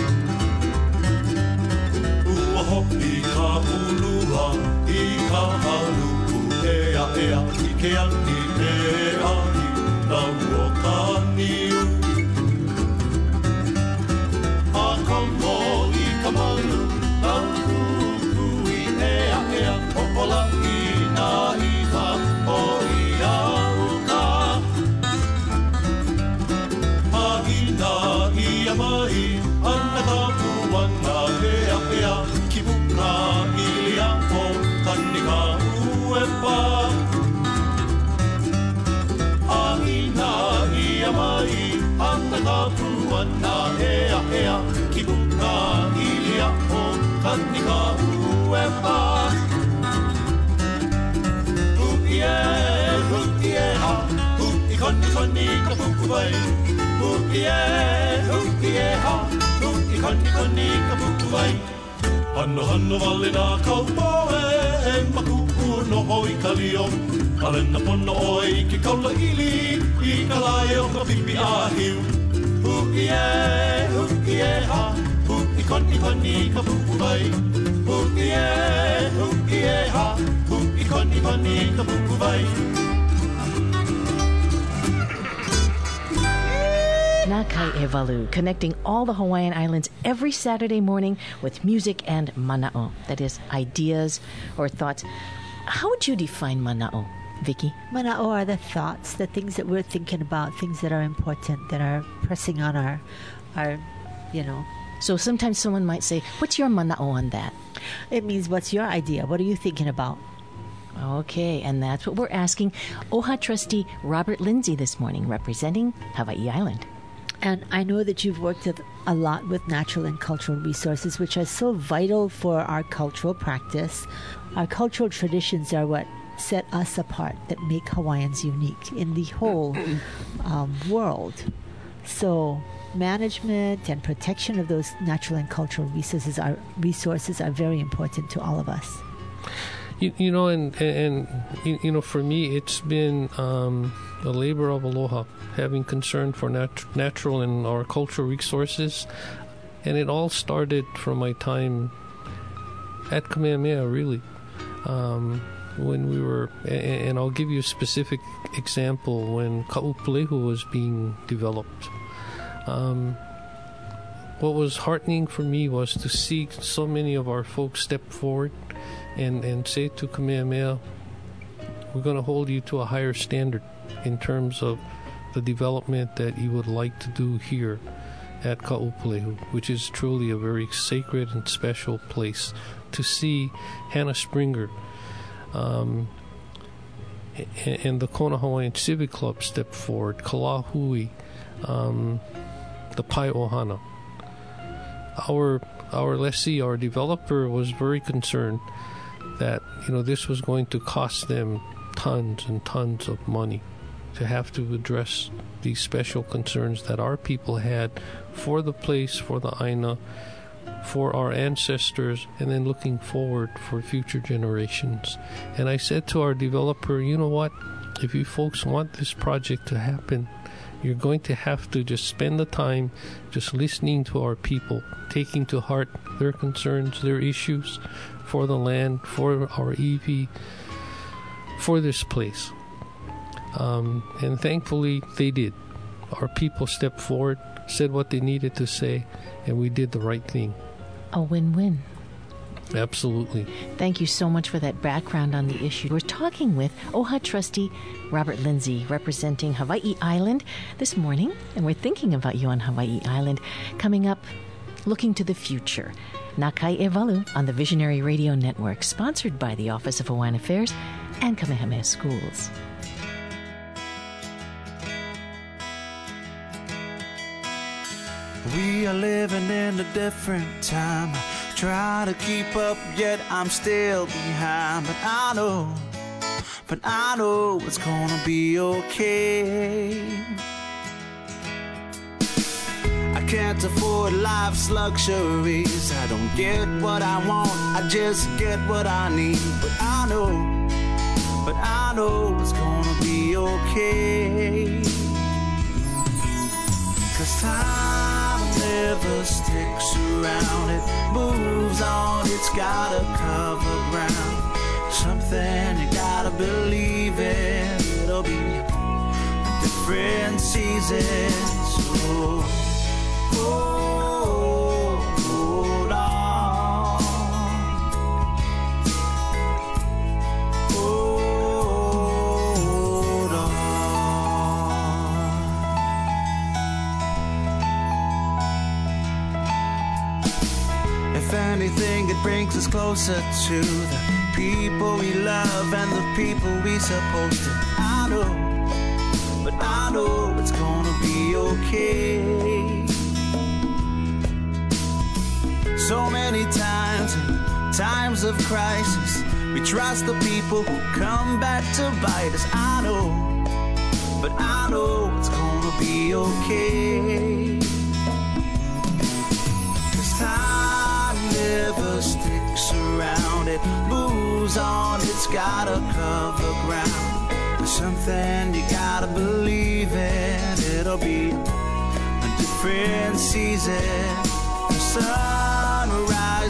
S13: Ua hopi ka ulua, i ka haluku ea, i ke ani e ahi, na ua ka niu. A ka mo i ka manu, na kukui ea, o pola i na iha, o i auka. Mahina i a mai, ana ka puana ea, ki puka i lia o kanika ue pa. Ahina i a mai, ana ka puana ea, ki puka i lia o kanika ue pa. Huki e ha, huki koni ka puku vai. Huki e ha, huki koni ka puku vai. Hano vale nā kaupoe, e makuku no hoi ka lio. Kalena pono oi ki kaula ili, i ka lai o ka pipi a hiu. Huki e ha, huki koni koni ka pupu vai. Huki e ha, huki koni koni ka pupu vai.
S2: Nakai Evalu, connecting all the Hawaiian Islands every Saturday morning with music and mana'o, that is, ideas or thoughts. How would you define mana'o, Vicky?
S5: Mana'o are the thoughts, the things that we're thinking about, things that are important, that are pressing on our
S2: So sometimes someone might say, what's your mana'o on that?
S5: It means, what's your idea? What are you thinking about?
S2: Okay, and that's what we're asking OHA trustee Robert Lindsay this morning, representing Hawaii Island.
S5: And I know that you've worked a lot with natural and cultural resources, which are so vital for our cultural practice. Our cultural traditions are what set us apart, that make Hawaiians unique in the whole world. So management and protection of those natural and cultural resources are very important to all of us.
S4: For me, it's been a labor of aloha, having concern for natural and our cultural resources. And it all started from my time at Kamehameha, really. When we were, and I'll give you a specific example, when Ka'upulehu was being developed. What was heartening for me was to see so many of our folks step forward and say to Kamehameha, we're going to hold you to a higher standard in terms of the development that you would like to do here at Ka'upulehu, which is truly a very sacred and special place. To see Hannah Springer and the Kona Hawaiian Civic Club step forward, Kalahui, the Pai Ohana. Our lessee, our developer, was very concerned that this was going to cost them tons and tons of money to have to address these special concerns that our people had for the place, for the Aina, for our ancestors, and then looking forward for future generations. And I said to our developer, you know what, if you folks want this project to happen, you're going to have to just spend the time just listening to our people, taking to heart their concerns, their issues for the land, for our EV, for this place. And thankfully, they did. Our people stepped forward, said what they needed to say, and we did the right thing.
S2: A win-win.
S4: Absolutely.
S2: Thank you so much for that background on the issue. We're talking with OHA trustee Robert Lindsay, representing Hawaii Island this morning, and we're thinking about you on Hawaii Island. Coming up, looking to the future. Nakai Evalu on the Visionary Radio Network, sponsored by the Office of Hawaiian Affairs and Kamehameha Schools.
S6: We are living in a different time. Try to keep up, yet I'm still behind. But I know it's gonna be okay. I can't afford life's luxuries. I don't get what I want, I just get what I need. But I know it's gonna be okay. 'Cause time never sticks around, it moves on, it's gotta cover ground. Something you gotta believe in, it'll be a different season. So hold on, hold on. If anything, it brings us closer to the people we love and the people we supposed to. I know it's gonna be okay. So many times in times of crisis, we trust the people who come back to bite us. I know it's gonna be okay. 'Cause time never sticks around, it moves on, it's gotta cover ground. There's something you gotta believe in, it'll be a different season.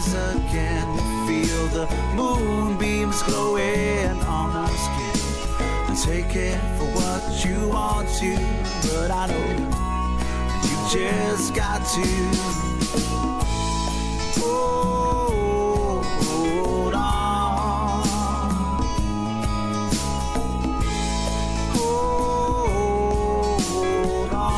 S6: rise again. Feel the moonbeams glowing on our skin. Take it for what you want to, but I know you just got to hold on. Hold on.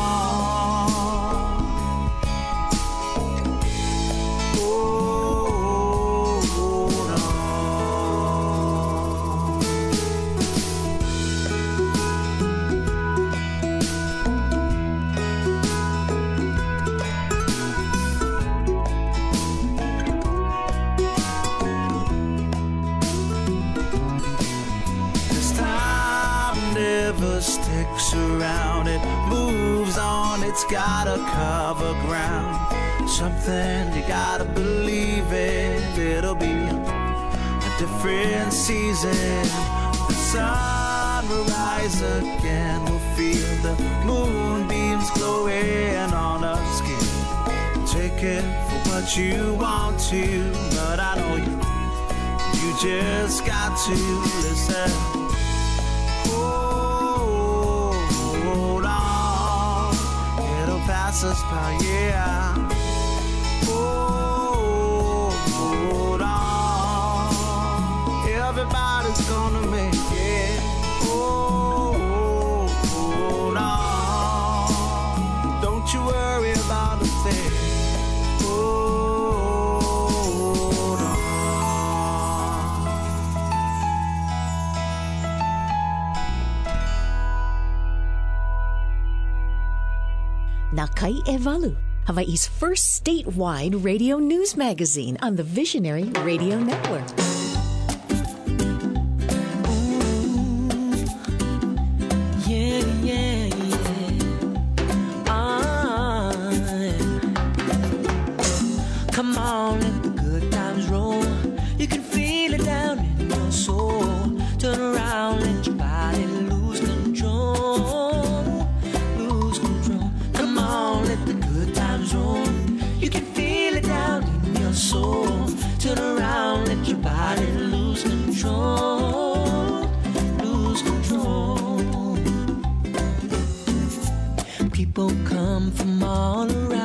S6: Hold on. This time never sticks around. It moves on, it's gotta cover ground. Something you gotta believe in. It'll be a different season. The sun will rise again. We'll feel the moonbeams glowing on our skin. Take it for what you want to, but I know you just got to listen. Hold on, it'll pass us by, yeah. Hold on, everybody's gonna make it. Hold on, don't you worry about a thing. Hold on.
S2: Nakai Evalu, Hawaii's first statewide radio news magazine on the Visionary Radio Network.
S11: Yeah, yeah, yeah. Come on, let the good times roll. You can feel it down in your soul. Turn around, let your body lose control. Lose control. Come on, let the good times roll. You can feel it down in your soul. Turn around, let your body lose control. Lose control. People come from all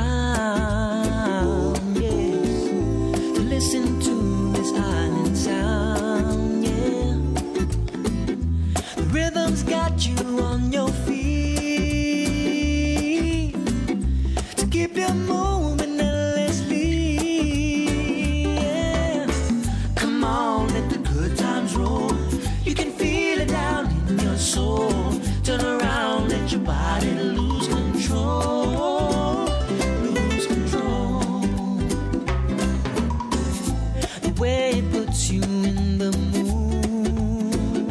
S11: around, yes, to listen to this island sound, yeah. The rhythm's got you on your feet to keep you moving endlessly, yeah. Come on, let the good times roll. You can feel it down in your soul. Turn around, let your body lose control. Lose control. The way it puts you in the mood.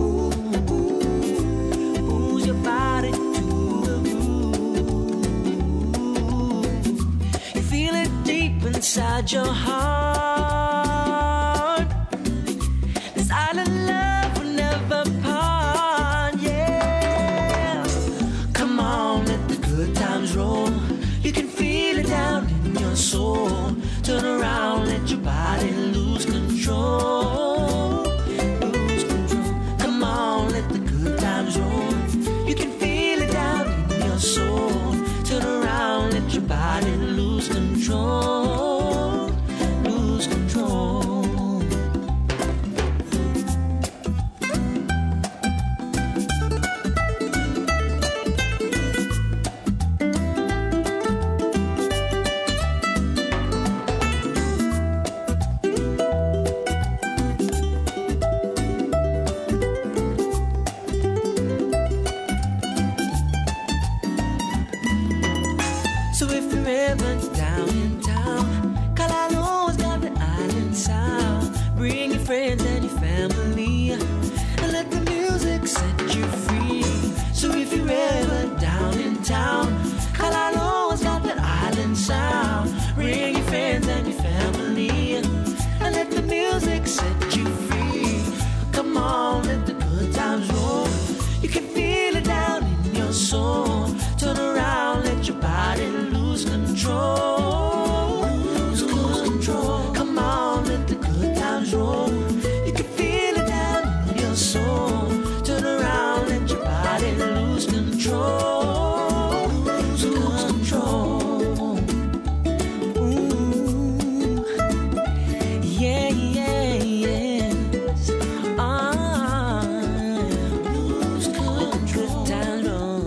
S11: Moves your body to the groove. You feel it deep inside your heart. This island love will never part, yeah. Come on, let the good times roll. You can feel it down in your soul. Turn around, let your body lose control. Lose control. Come on, let the good times roll. You can feel it down in your soul. Turn around, let your body lose control. Lose control. So if you're ever down in town, Kalaloa's got the island sound. Bring your friends and your family and let the music set you free. So if you're ever down in town, Kalaloa's got that island sound. Bring your friends and your family and let the music set you free. Come on, let the good times roll. You can feel it down in your soul. Turn around, let your body lose control. Lose control. Come on, roll. You can feel it down in your soul. Turn around, let your body lose control. Lose control. Ooh. Yeah, yeah, yes. Lose control. Down low.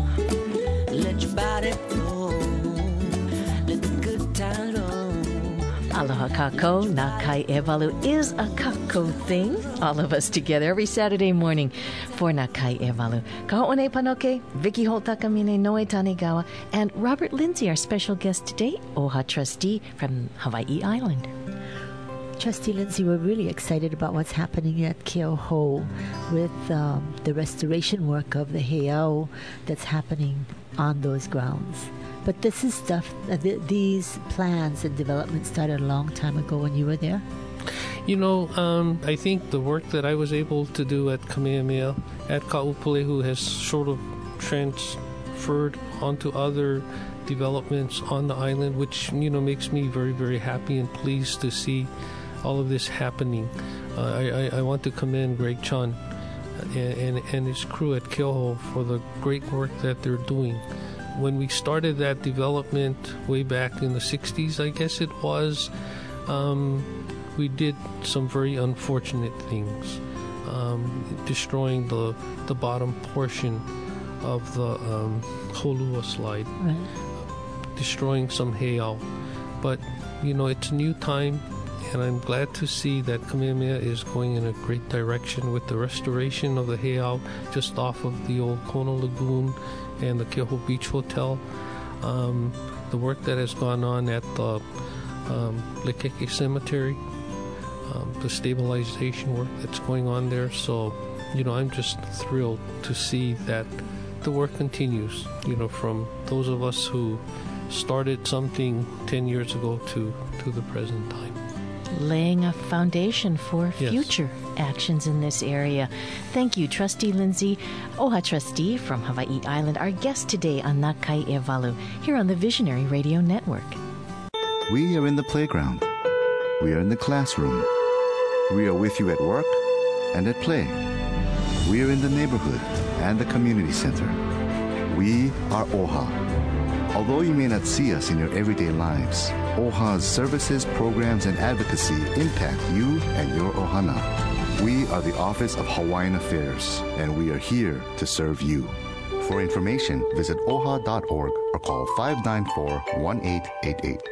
S11: Let your body flow. Let the good times roll.
S2: Aloha Kako, na kai e walu is a Kako thing. All of us together every Saturday morning for na kai e walu. Ka ho'one Panoke, Vicky Holtakamine Noe Tanegawa, and Robert Lindsay, our special guest today, OHA trustee from Hawaii Island.
S5: Trustee Lindsay, we're really excited about what's happening at Keauhou with the restoration work of the heiau that's happening on those grounds. But this is stuff, these plans and development started a long time ago when you were there.
S4: You know, I think the work that I was able to do at Kamehameha, at Ka'upulehu, has sort of transferred onto other developments on the island, which, you know, makes me very, very happy and pleased to see all of this happening. I want to commend Greg Chun and his crew at Keauhou for the great work that they're doing. When we started that development way back in the 60s, I guess it was, we did some very unfortunate things, destroying the bottom portion of the Holua slide, right. Destroying some heiau. But, you know, it's a new time, and I'm glad to see that Kamehameha is going in a great direction with the restoration of the heiau just off of the old Kona Lagoon and the Keauhou Beach Hotel. The work that has gone on at the Lekeke Cemetery, the stabilization work that's going on there. So, you know, I'm just thrilled to see that the work continues, you know, from those of us who started something 10 years ago to the present time.
S2: Laying a foundation for future actions in this area. Thank you, Trustee Lindsay, OHA trustee from Hawaii Island, our guest today on Na Kai e Walu, here on the Visionary Radio Network.
S7: We are in the playground. We are in the classroom. We are with you at work and at play. We are in the neighborhood and the community center. We are OHA. Although you may not see us in your everyday lives, OHA's services, programs, and advocacy impact you and your ohana. We are the Office of Hawaiian Affairs, and we are here to serve you. For information, visit oha.org or call 594-1888.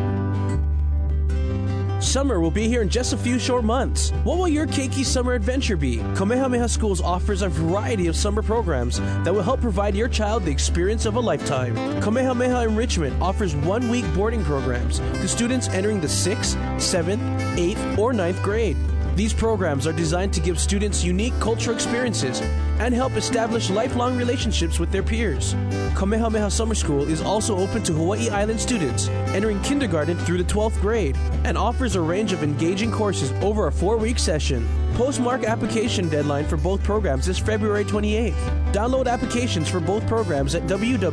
S8: Summer will be here in just a few short months. What will your Keiki summer adventure be? Kamehameha Schools offers a variety of summer programs that will help provide your child the experience of a lifetime. Kamehameha Enrichment offers 1-week boarding programs to students entering the 6th, 7th, 8th, or 9th grade. These programs are designed to give students unique cultural experiences and help establish lifelong relationships with their peers. Kamehameha Summer School is also open to Hawaii Island students entering kindergarten through the 12th grade and offers a range of engaging courses over a 4-week session. Postmark application deadline for both programs is February 28th. Download applications for both programs at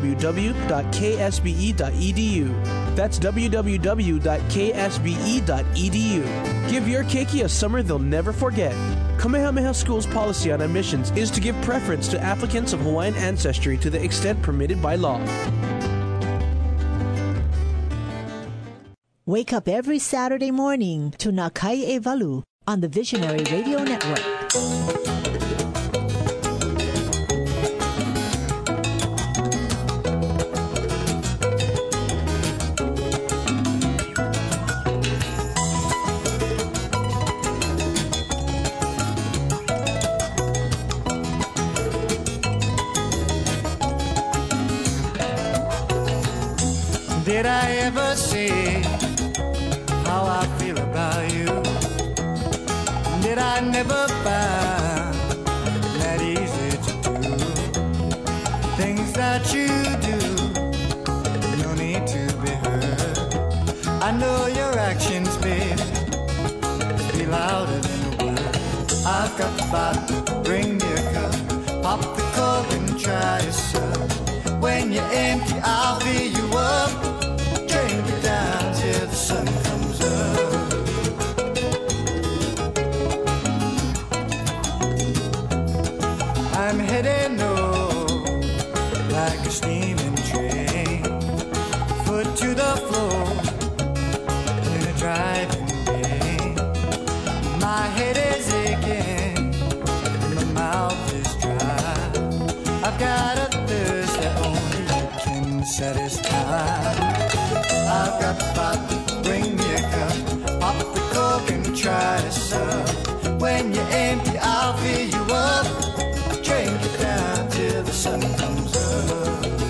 S8: www.ksbe.edu. That's www.ksbe.edu. Give your keiki a summer they'll never forget. Kamehameha School's policy on admissions is to give preference to applicants of Hawaiian ancestry to the extent permitted by law.
S5: Wake up every Saturday morning to Na Kai e Walu on the Visionary Radio Network.
S6: Did I ever say how I feel about you? Did I never find that easy to do? Things that you do, no need to be heard. I know your actions, babe, be louder than a word. I've got the bottle, bring me a cup, pop the cork and try a sup. When you're empty, I'll fill you up. Drink it down till the sun comes up.
S12: I'm heading north like a steaming train, foot to the floor in a driving rain. My head is aching, my mouth is dry. I've got a thirst that only you can satisfy. I've got the bottle, bring me a cup, pop the cork and try to sup. When you're empty, I'll fill you up. Drink it down till the sun comes up.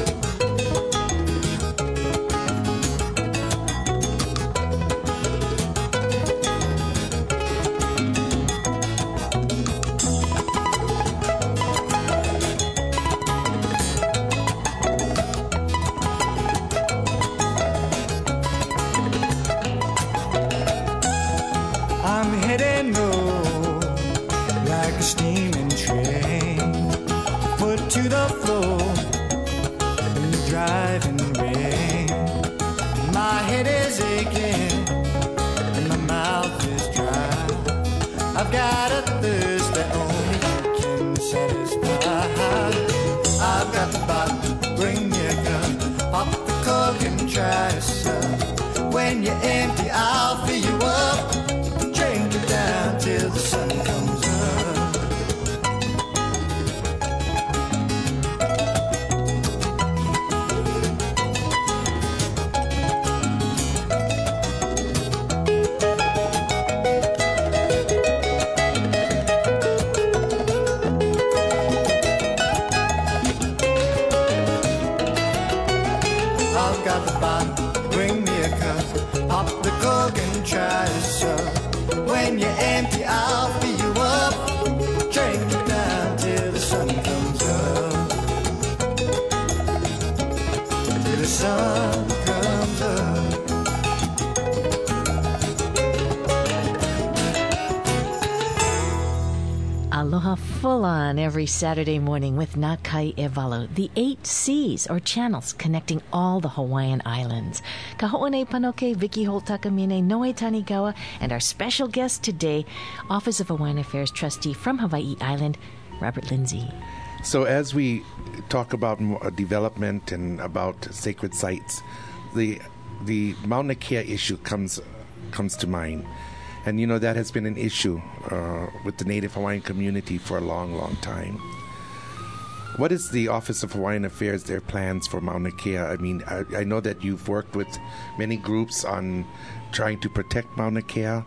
S12: I'm heading north like a steaming train, foot to the floor in the driving rain. My head is aching and my mouth is dry. I've got a thirst that only you can satisfy. I've got the bottle, bring me a cup, pop the cork and try to sup. When you're empty, I'll fill you up. Drink it down till the sun comes up. I've got the bottle, bring me a cup, pop the cork and try to sup. When you're empty, I'll fill you up. Drink it down till the sun comes up. Till the sun comes up.
S2: Aloha full on every Saturday morning with Nakai Evalu, the 8 seas or channels connecting all the Hawaiian islands. Kaho'one Panoke, Vicky Holtakamine, Noe Tanigawa, and our special guest today, Office of Hawaiian Affairs Trustee from Hawaii Island, Robert Lindsay.
S3: So as we talk about development and about sacred sites, the Mauna Kea issue comes to mind. And, you know, that has been an issue with the Native Hawaiian community for a long, long time. What is the Office of Hawaiian Affairs, their plans for Mauna Kea? I mean, I know that you've worked with many groups on trying to protect Mauna Kea.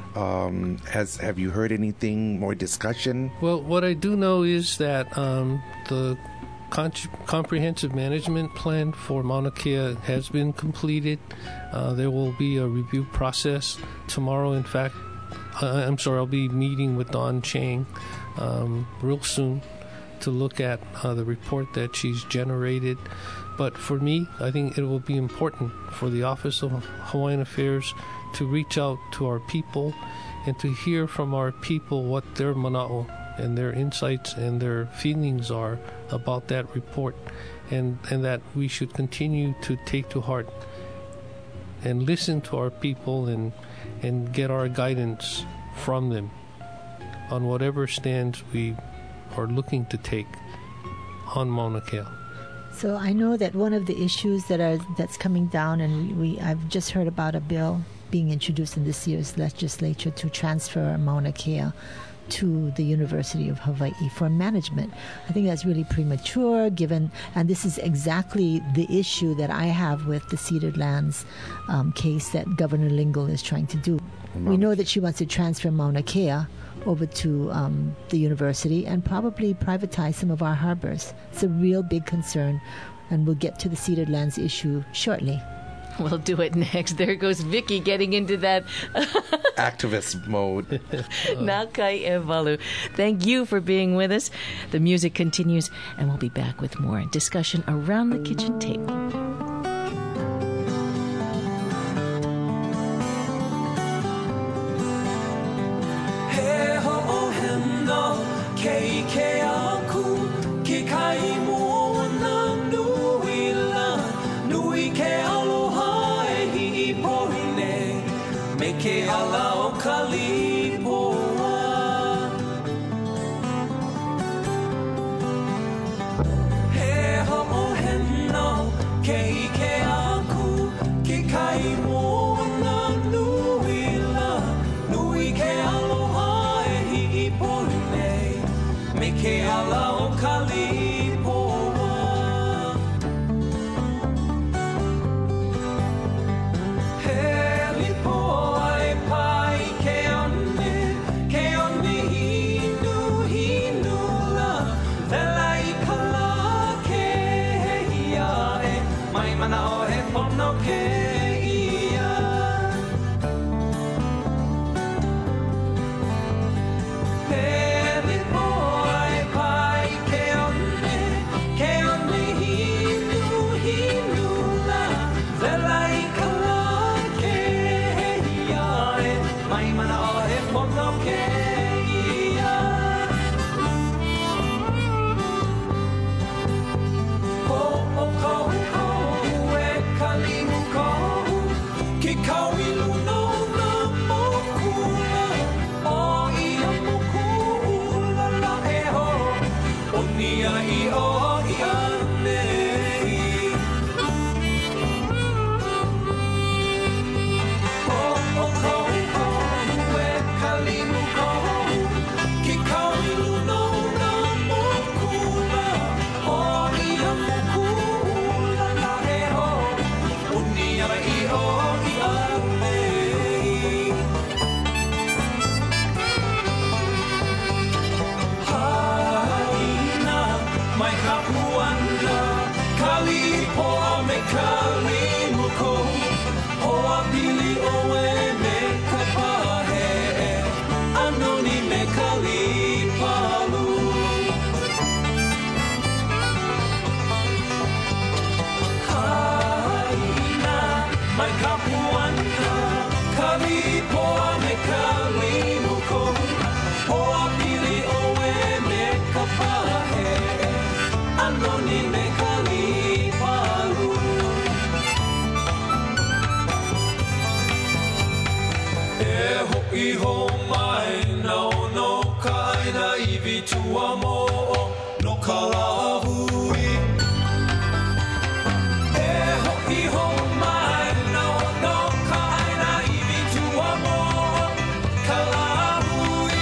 S3: Have you heard anything, more discussion?
S4: Well, what I do know is that the comprehensive management plan for Mauna Kea has been completed. There will be a review process tomorrow. In fact, I'll be meeting with Dawn Chang real soon to look at the report that she's generated. But for me, I think it will be important for the Office of Hawaiian Affairs to reach out to our people and to hear from our people what their mana'o and their insights and their feelings are about that report, and that we should continue to take to heart and listen to our people and get our guidance from them on whatever stands we are looking to take on Mauna Kea.
S5: So I know that one of the issues that's coming down, and I've just heard about a bill being introduced in this year's legislature to transfer Mauna Kea to the University of Hawaii for management. I think that's really premature given, and this is exactly the issue that I have with the ceded lands case that Governor Lingle is trying to do. We know that she wants to transfer Mauna Kea over to the university and probably privatize some of our harbors. It's a real big concern, and we'll get to the ceded lands issue shortly.
S2: We'll do it next. There goes Vicky getting into that
S3: activist mode.
S2: Nakai Evalu. Thank you for being with us. The music continues, and we'll be back with more discussion around the kitchen table.
S11: He ho'o hemno kei ke aku ki kai mo na nui la nui ke aloha e hi poine me ke ala o kalipoa ke ala o Kalipoa. He Lipoa e pai ke one hinu la vela I kala ke ia e mai mana o he pono ke ia. He Lipoa e pai ke one hinu la vela I kala ke ia e mai mana o he pono ke ia. Ho o kou e kalimu kou ke kaui luna na mokula o ia mokula la e ho o nia I o ia nei. Ho o kou e kalimu kou ke kaui luna na mokula o ia mokula la e ho o nia I o ia nei. Haina mai ka puana Kalipoa me Kalimuko Hoa pili oe me ka pahe Anoni me Kalipalu. Haina mai ka puana Kalipoa me Kalimuko Hoa pili oe me ka pahe Anoni me Kalipalu. E ho'i ho mai nau no ka aina iwi tua mo no ka lahui. E ho'i ho mai nau no ka aina iwi tua mo ka lahui.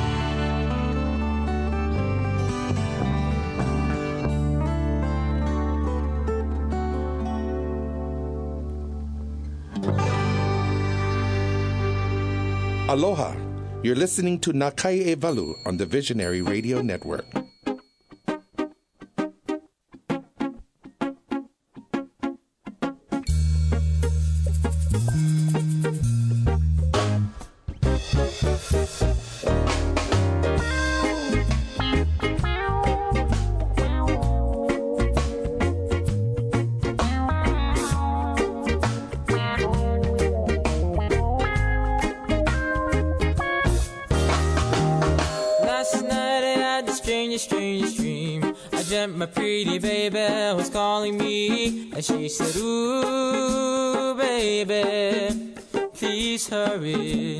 S3: Aloha. You're listening to Nakai Evalu on the Visionary Radio Network.
S14: Last night I had the strangest dream. I dreamt my pretty baby was calling me, and she said, ooh, baby, please hurry.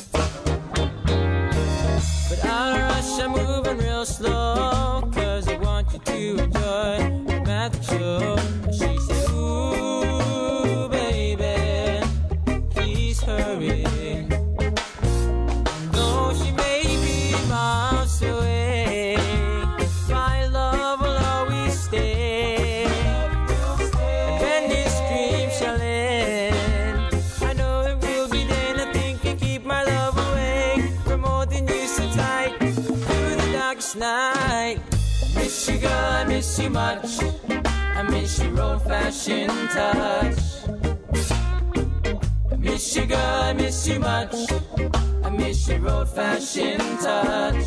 S14: But out of rush, I'm moving real slow, 'cause I want you to enjoy the magic show. She said, ooh, baby, please hurry. Though she may be miles away, my love will always stay. And when this dream shall end, I know it will be then. Nothing can keep my love away from holding you so tight through the darkest night. Miss you, girl, I miss you much. I miss your old-fashioned touch. Miss you, girl, I miss you much. I miss your old-fashioned touch.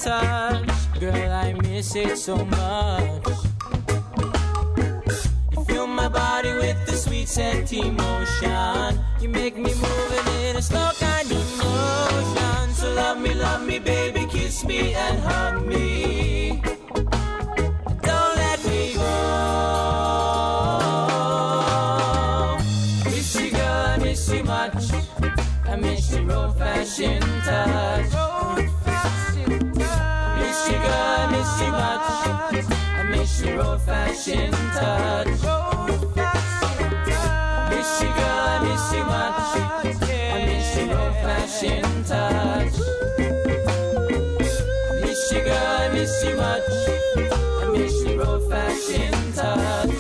S14: touch. Girl, I miss it so much. You fill my body with the sweet scent emotion. You make me move in a slow kind of motion. So love me, baby, kiss me and hug me. Don't let me go. Miss you, girl, I miss you much. I miss your old-fashioned touch. Miss you, girl, I miss you much. I miss your old-fashioned touch. Miss you, girl, I miss you much. I miss your old-fashioned touch. Miss you, girl, I miss you much. I miss your old-fashioned touch.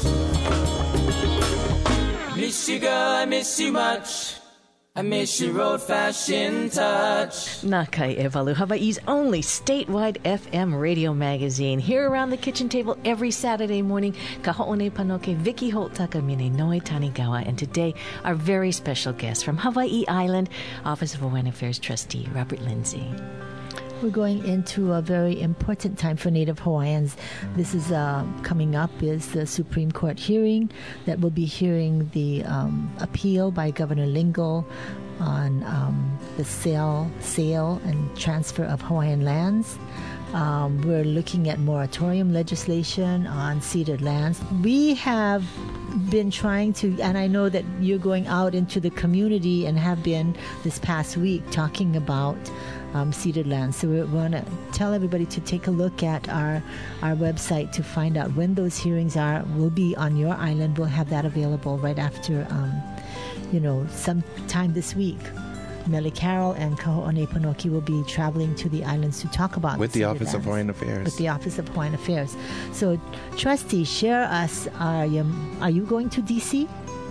S14: Miss you, girl, I miss you much. I miss your old-fashioned touch.
S2: Nakai Evalu, Hawaii's only statewide FM radio magazine. Here around the kitchen table every Saturday morning, Kaho'one Panoke, Vicky Holt Takamine, Noe Tanigawa, and today our very special guest from Hawaii Island, Office of Hawaiian Affairs Trustee, Robert Lindsay.
S5: We're going into a very important time for Native Hawaiians. This is coming up is the Supreme Court hearing that will be hearing the appeal by Governor Lingle on the sale and transfer of Hawaiian lands. We're looking at moratorium legislation on ceded lands. We have been trying to, and I know that you're going out into the community and have been this past week talking about ceded lands. So we want to tell everybody to take a look at our website to find out when those hearings are. Will be on your island. We'll have that available right after, sometime this week. Melly Carroll and Kaho'one Panoki will be traveling to the islands to talk about
S3: with the Office of Hawaiian Affairs.
S5: With the Office of Hawaiian Affairs. So, Trustee, share us. Are you going to D.C.?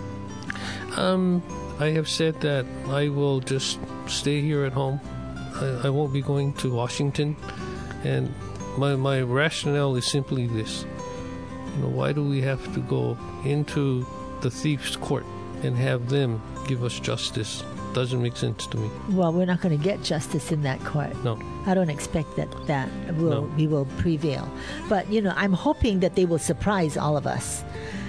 S4: I have said that I will just stay here at home. I won't be going to Washington, and my rationale is simply this: why do we have to go into the thief's court and have them give us justice? Doesn't make sense to me.
S5: Well, we're not going to get justice in that court.
S4: No,
S5: I don't expect that we will prevail. But I'm hoping that they will surprise all of us.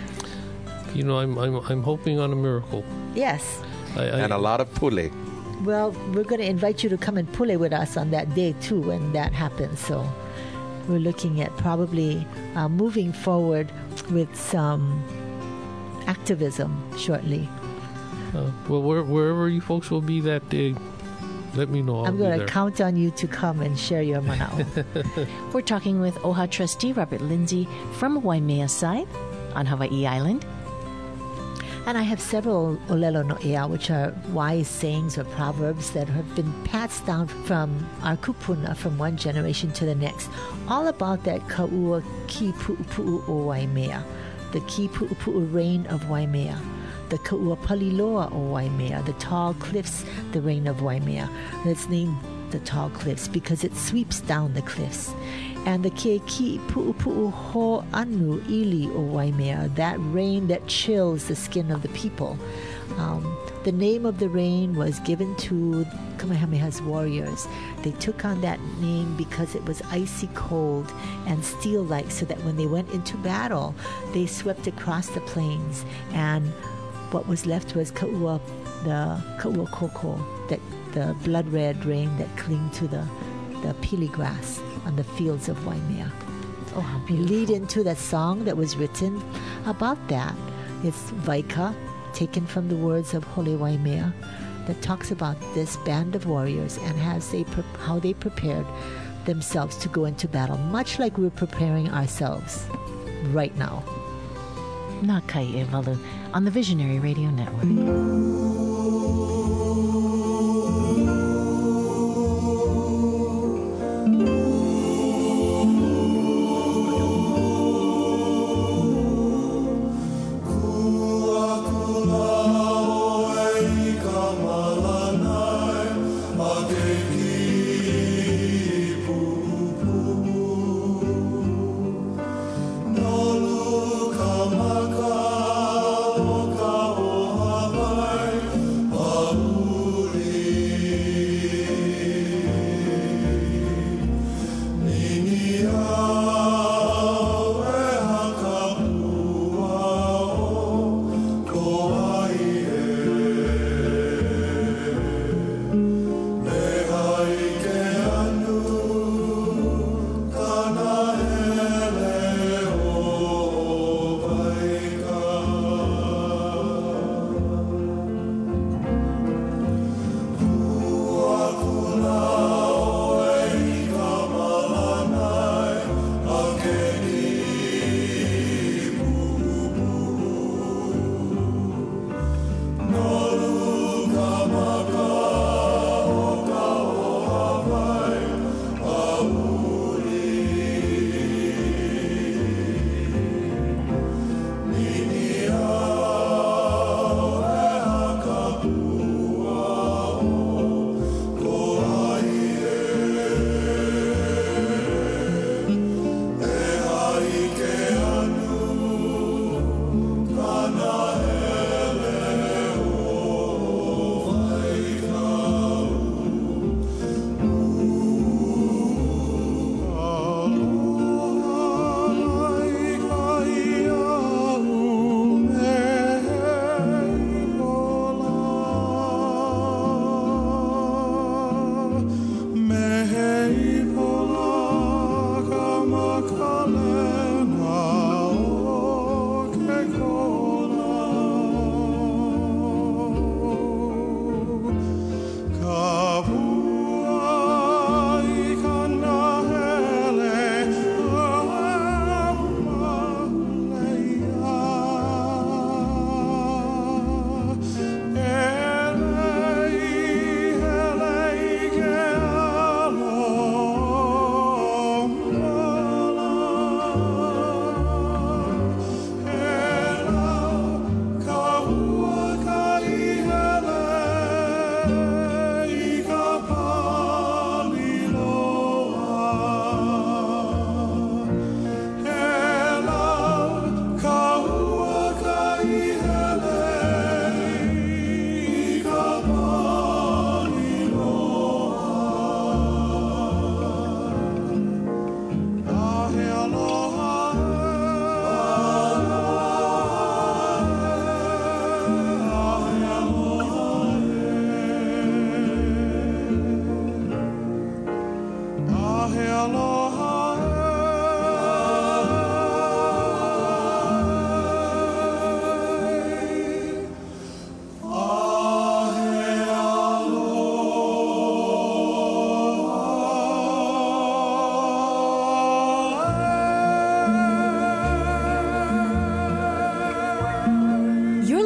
S4: I'm hoping on a miracle.
S5: Yes.
S3: And a lot of pule.
S5: Well, we're going to invite you to come and pule with us on that day, too, when that happens. So we're looking at probably moving forward with some activism shortly.
S4: Well, wherever you folks will be that day, let me know.
S5: I'm going to count on you to come and share your manao.
S2: We're talking with OHA Trustee Robert Lindsay from Waimea side on Hawaii Island.
S5: And I have several olelo no ea, which are wise sayings or proverbs that have been passed down from our kupuna from one generation to the next, all about that ka'ua ki pu'upu'u o Waimea, the ki pu'upu'u reign of Waimea, the ka'ua paliloa o Waimea, the tall cliffs, the reign of Waimea. And it's named the tall cliffs because it sweeps down the cliffs. And the keiki pu'upu'u ho anu ili o Waimea, that rain that chills the skin of the people. The name of the rain was given to Kamehameha's warriors. They took on that name because it was icy cold and steel-like, so that when they went into battle, they swept across the plains, and what was left was ka'ua, the ka'ua koko, that the blood-red rain that clinged to the pili grass on the fields of Waimea. Oh, how beautiful. We lead into that song that was written about that. It's Vaika, taken from the words of Hole Waimea, that talks about this band of warriors and how they prepared themselves to go into battle, much like we're preparing ourselves right now.
S2: Nakai Evalu on the Visionary Radio Network.
S12: Nolu kamaka o ka o Hawaii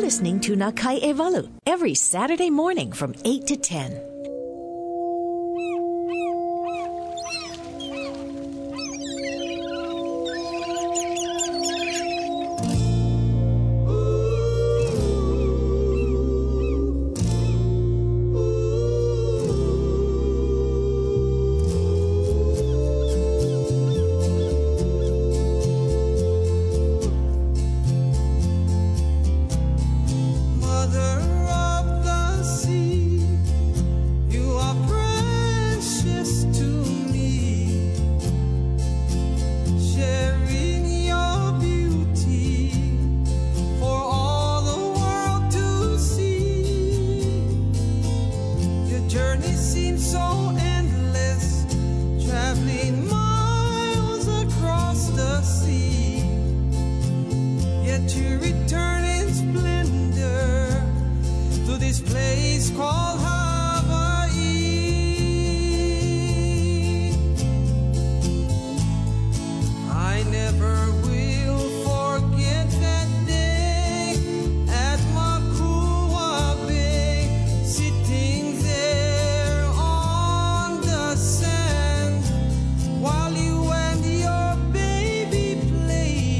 S2: listening to Nakai Evalu every Saturday morning from 8 to 10.
S12: Mother of the sea, you are precious to me. Sharing your beauty for all the world to see. Your journey seems so endless, traveling miles across the sea. Yet you return in splendor to this place called Hawaii. I never will forget that day at Makua Bay, sitting there on the sand while you and your baby played.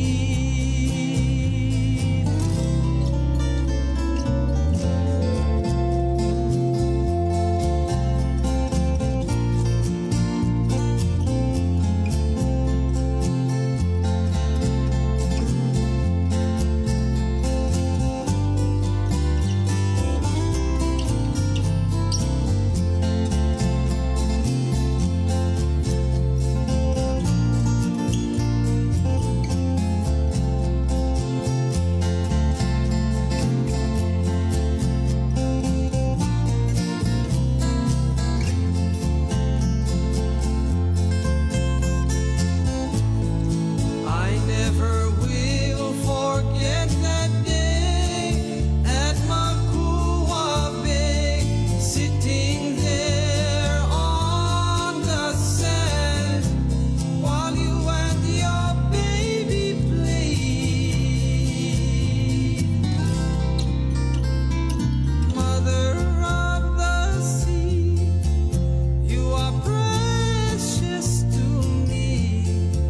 S12: I never will forget that day at Makua Bay, sitting there on the sand while you and your baby played. Mother of the sea, you are precious to me.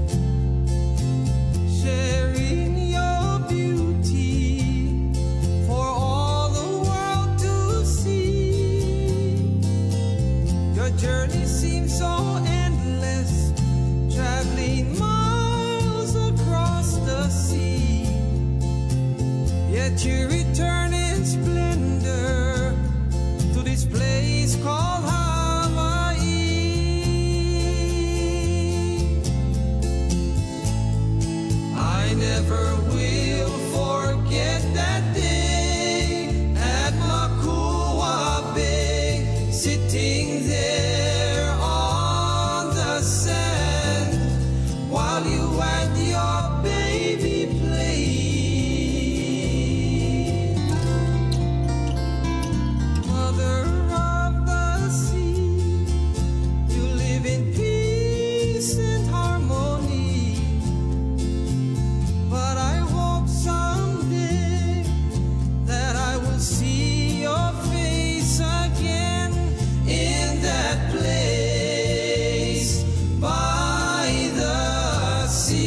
S12: Sharing your beauty for all the world to see. Your journey seems so endless, traveling miles across the sea. Yet you return in splendor to this place called Hawaii. I never will forget that day at Makua Bay, sitting there on the sand while you and your baby played. Mother of the sea, you live in peace and harmony. But I hope someday that I will see your face again in that place by the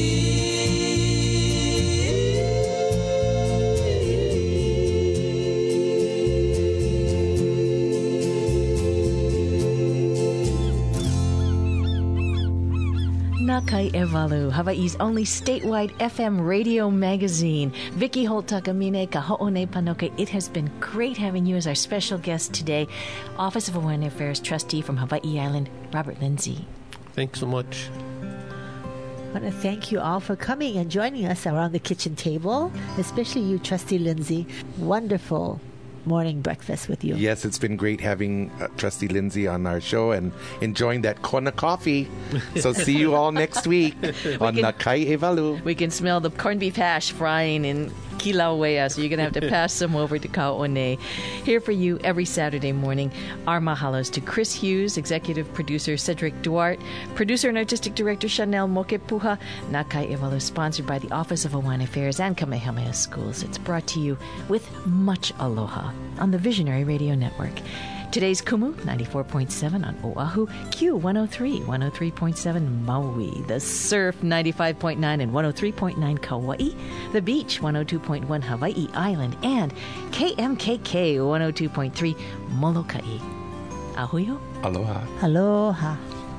S2: Nakai Evalu, Hawaii's only statewide FM radio magazine. Vicky Holt Takamine, Kaho'one Panoke. It has been great having you as our special guest today. Office of Hawaiian Affairs Trustee from Hawaii Island, Robert Lindsay.
S4: Thanks so much.
S5: I want to thank you all for coming and joining us around the kitchen table, especially you, Trustee Lindsay. Wonderful morning breakfast with you.
S3: Yes, it's been great having Trustee Lindsay on our show and enjoying that Kona coffee. So see you all next week on Nakai Evalu.
S2: We can smell the corned beef hash frying in Kilauea, so you're going to have to pass some over to Kaone. Here for you every Saturday morning. Our mahalos to Chris Hughes, executive producer Cedric Duarte, producer and artistic director Chanel Mokepuha. Nakai Ewalo is sponsored by the Office of Hawaiian Affairs and Kamehameha Schools. It's brought to you with much aloha on the Visionary Radio Network. Today's Kumu, 94.7 on Oahu, Q 103, 103.7 Maui, The Surf, 95.9 and 103.9 Kauai, The Beach, 102.1 Hawaii Island, and KMKK, 102.3 Molokai. Ahuyo.
S3: Aloha.
S5: Aloha.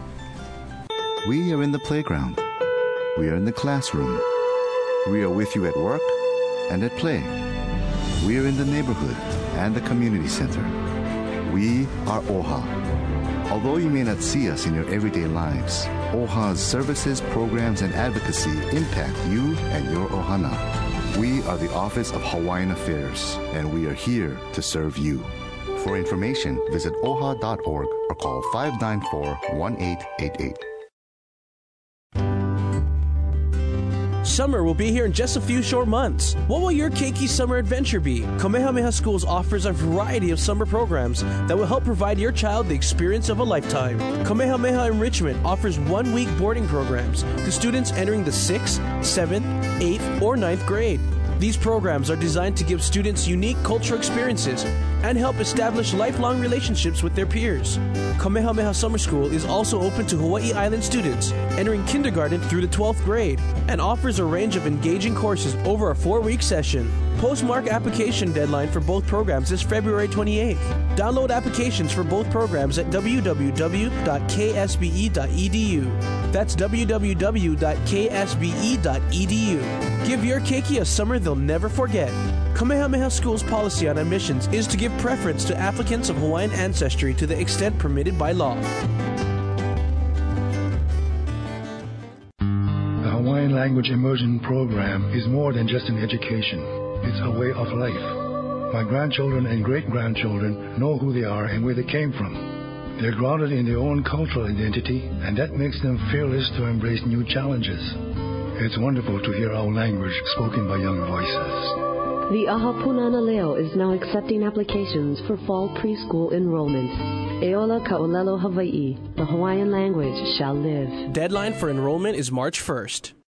S7: We are in the playground. We are in the classroom. We are with you at work and at play. We are in the neighborhood and the community center. We are OHA. Although you may not see us in your everyday lives, OHA's services, programs, and advocacy impact you and your ohana. We are the Office of Hawaiian Affairs, and we are here to serve you. For information, visit oha.org or call 594-1888.
S8: Summer will be here in just a few short months. What will your Keiki summer adventure be? Kamehameha Schools offers a variety of summer programs that will help provide your child the experience of a lifetime. Kamehameha Enrichment offers 1-week boarding programs to students entering the 6th, 7th, 8th, or 9th grade. These programs are designed to give students unique cultural experiences and help establish lifelong relationships with their peers. Kamehameha Summer School is also open to Hawaii Island students entering kindergarten through the 12th grade and offers a range of engaging courses over a 4-week session. Postmark application deadline for both programs is February 28th. Download applications for both programs at www.ksbe.edu. That's www.ksbe.edu. Give your keiki a summer they'll never forget. Kamehameha School's policy on admissions is to give preference to applicants of Hawaiian ancestry to the extent permitted by law.
S15: The Hawaiian Language Immersion Program is more than just an education. It's a way of life. My grandchildren and great-grandchildren know who they are and where they came from. They're grounded in their own cultural identity, and that makes them fearless to embrace new challenges. It's wonderful to hear our language spoken by young voices.
S10: The Ahapunana Leo is now accepting applications for fall preschool enrollment. Eola Ka'olelo Hawaii, the Hawaiian language shall live.
S8: Deadline for enrollment is March 1st.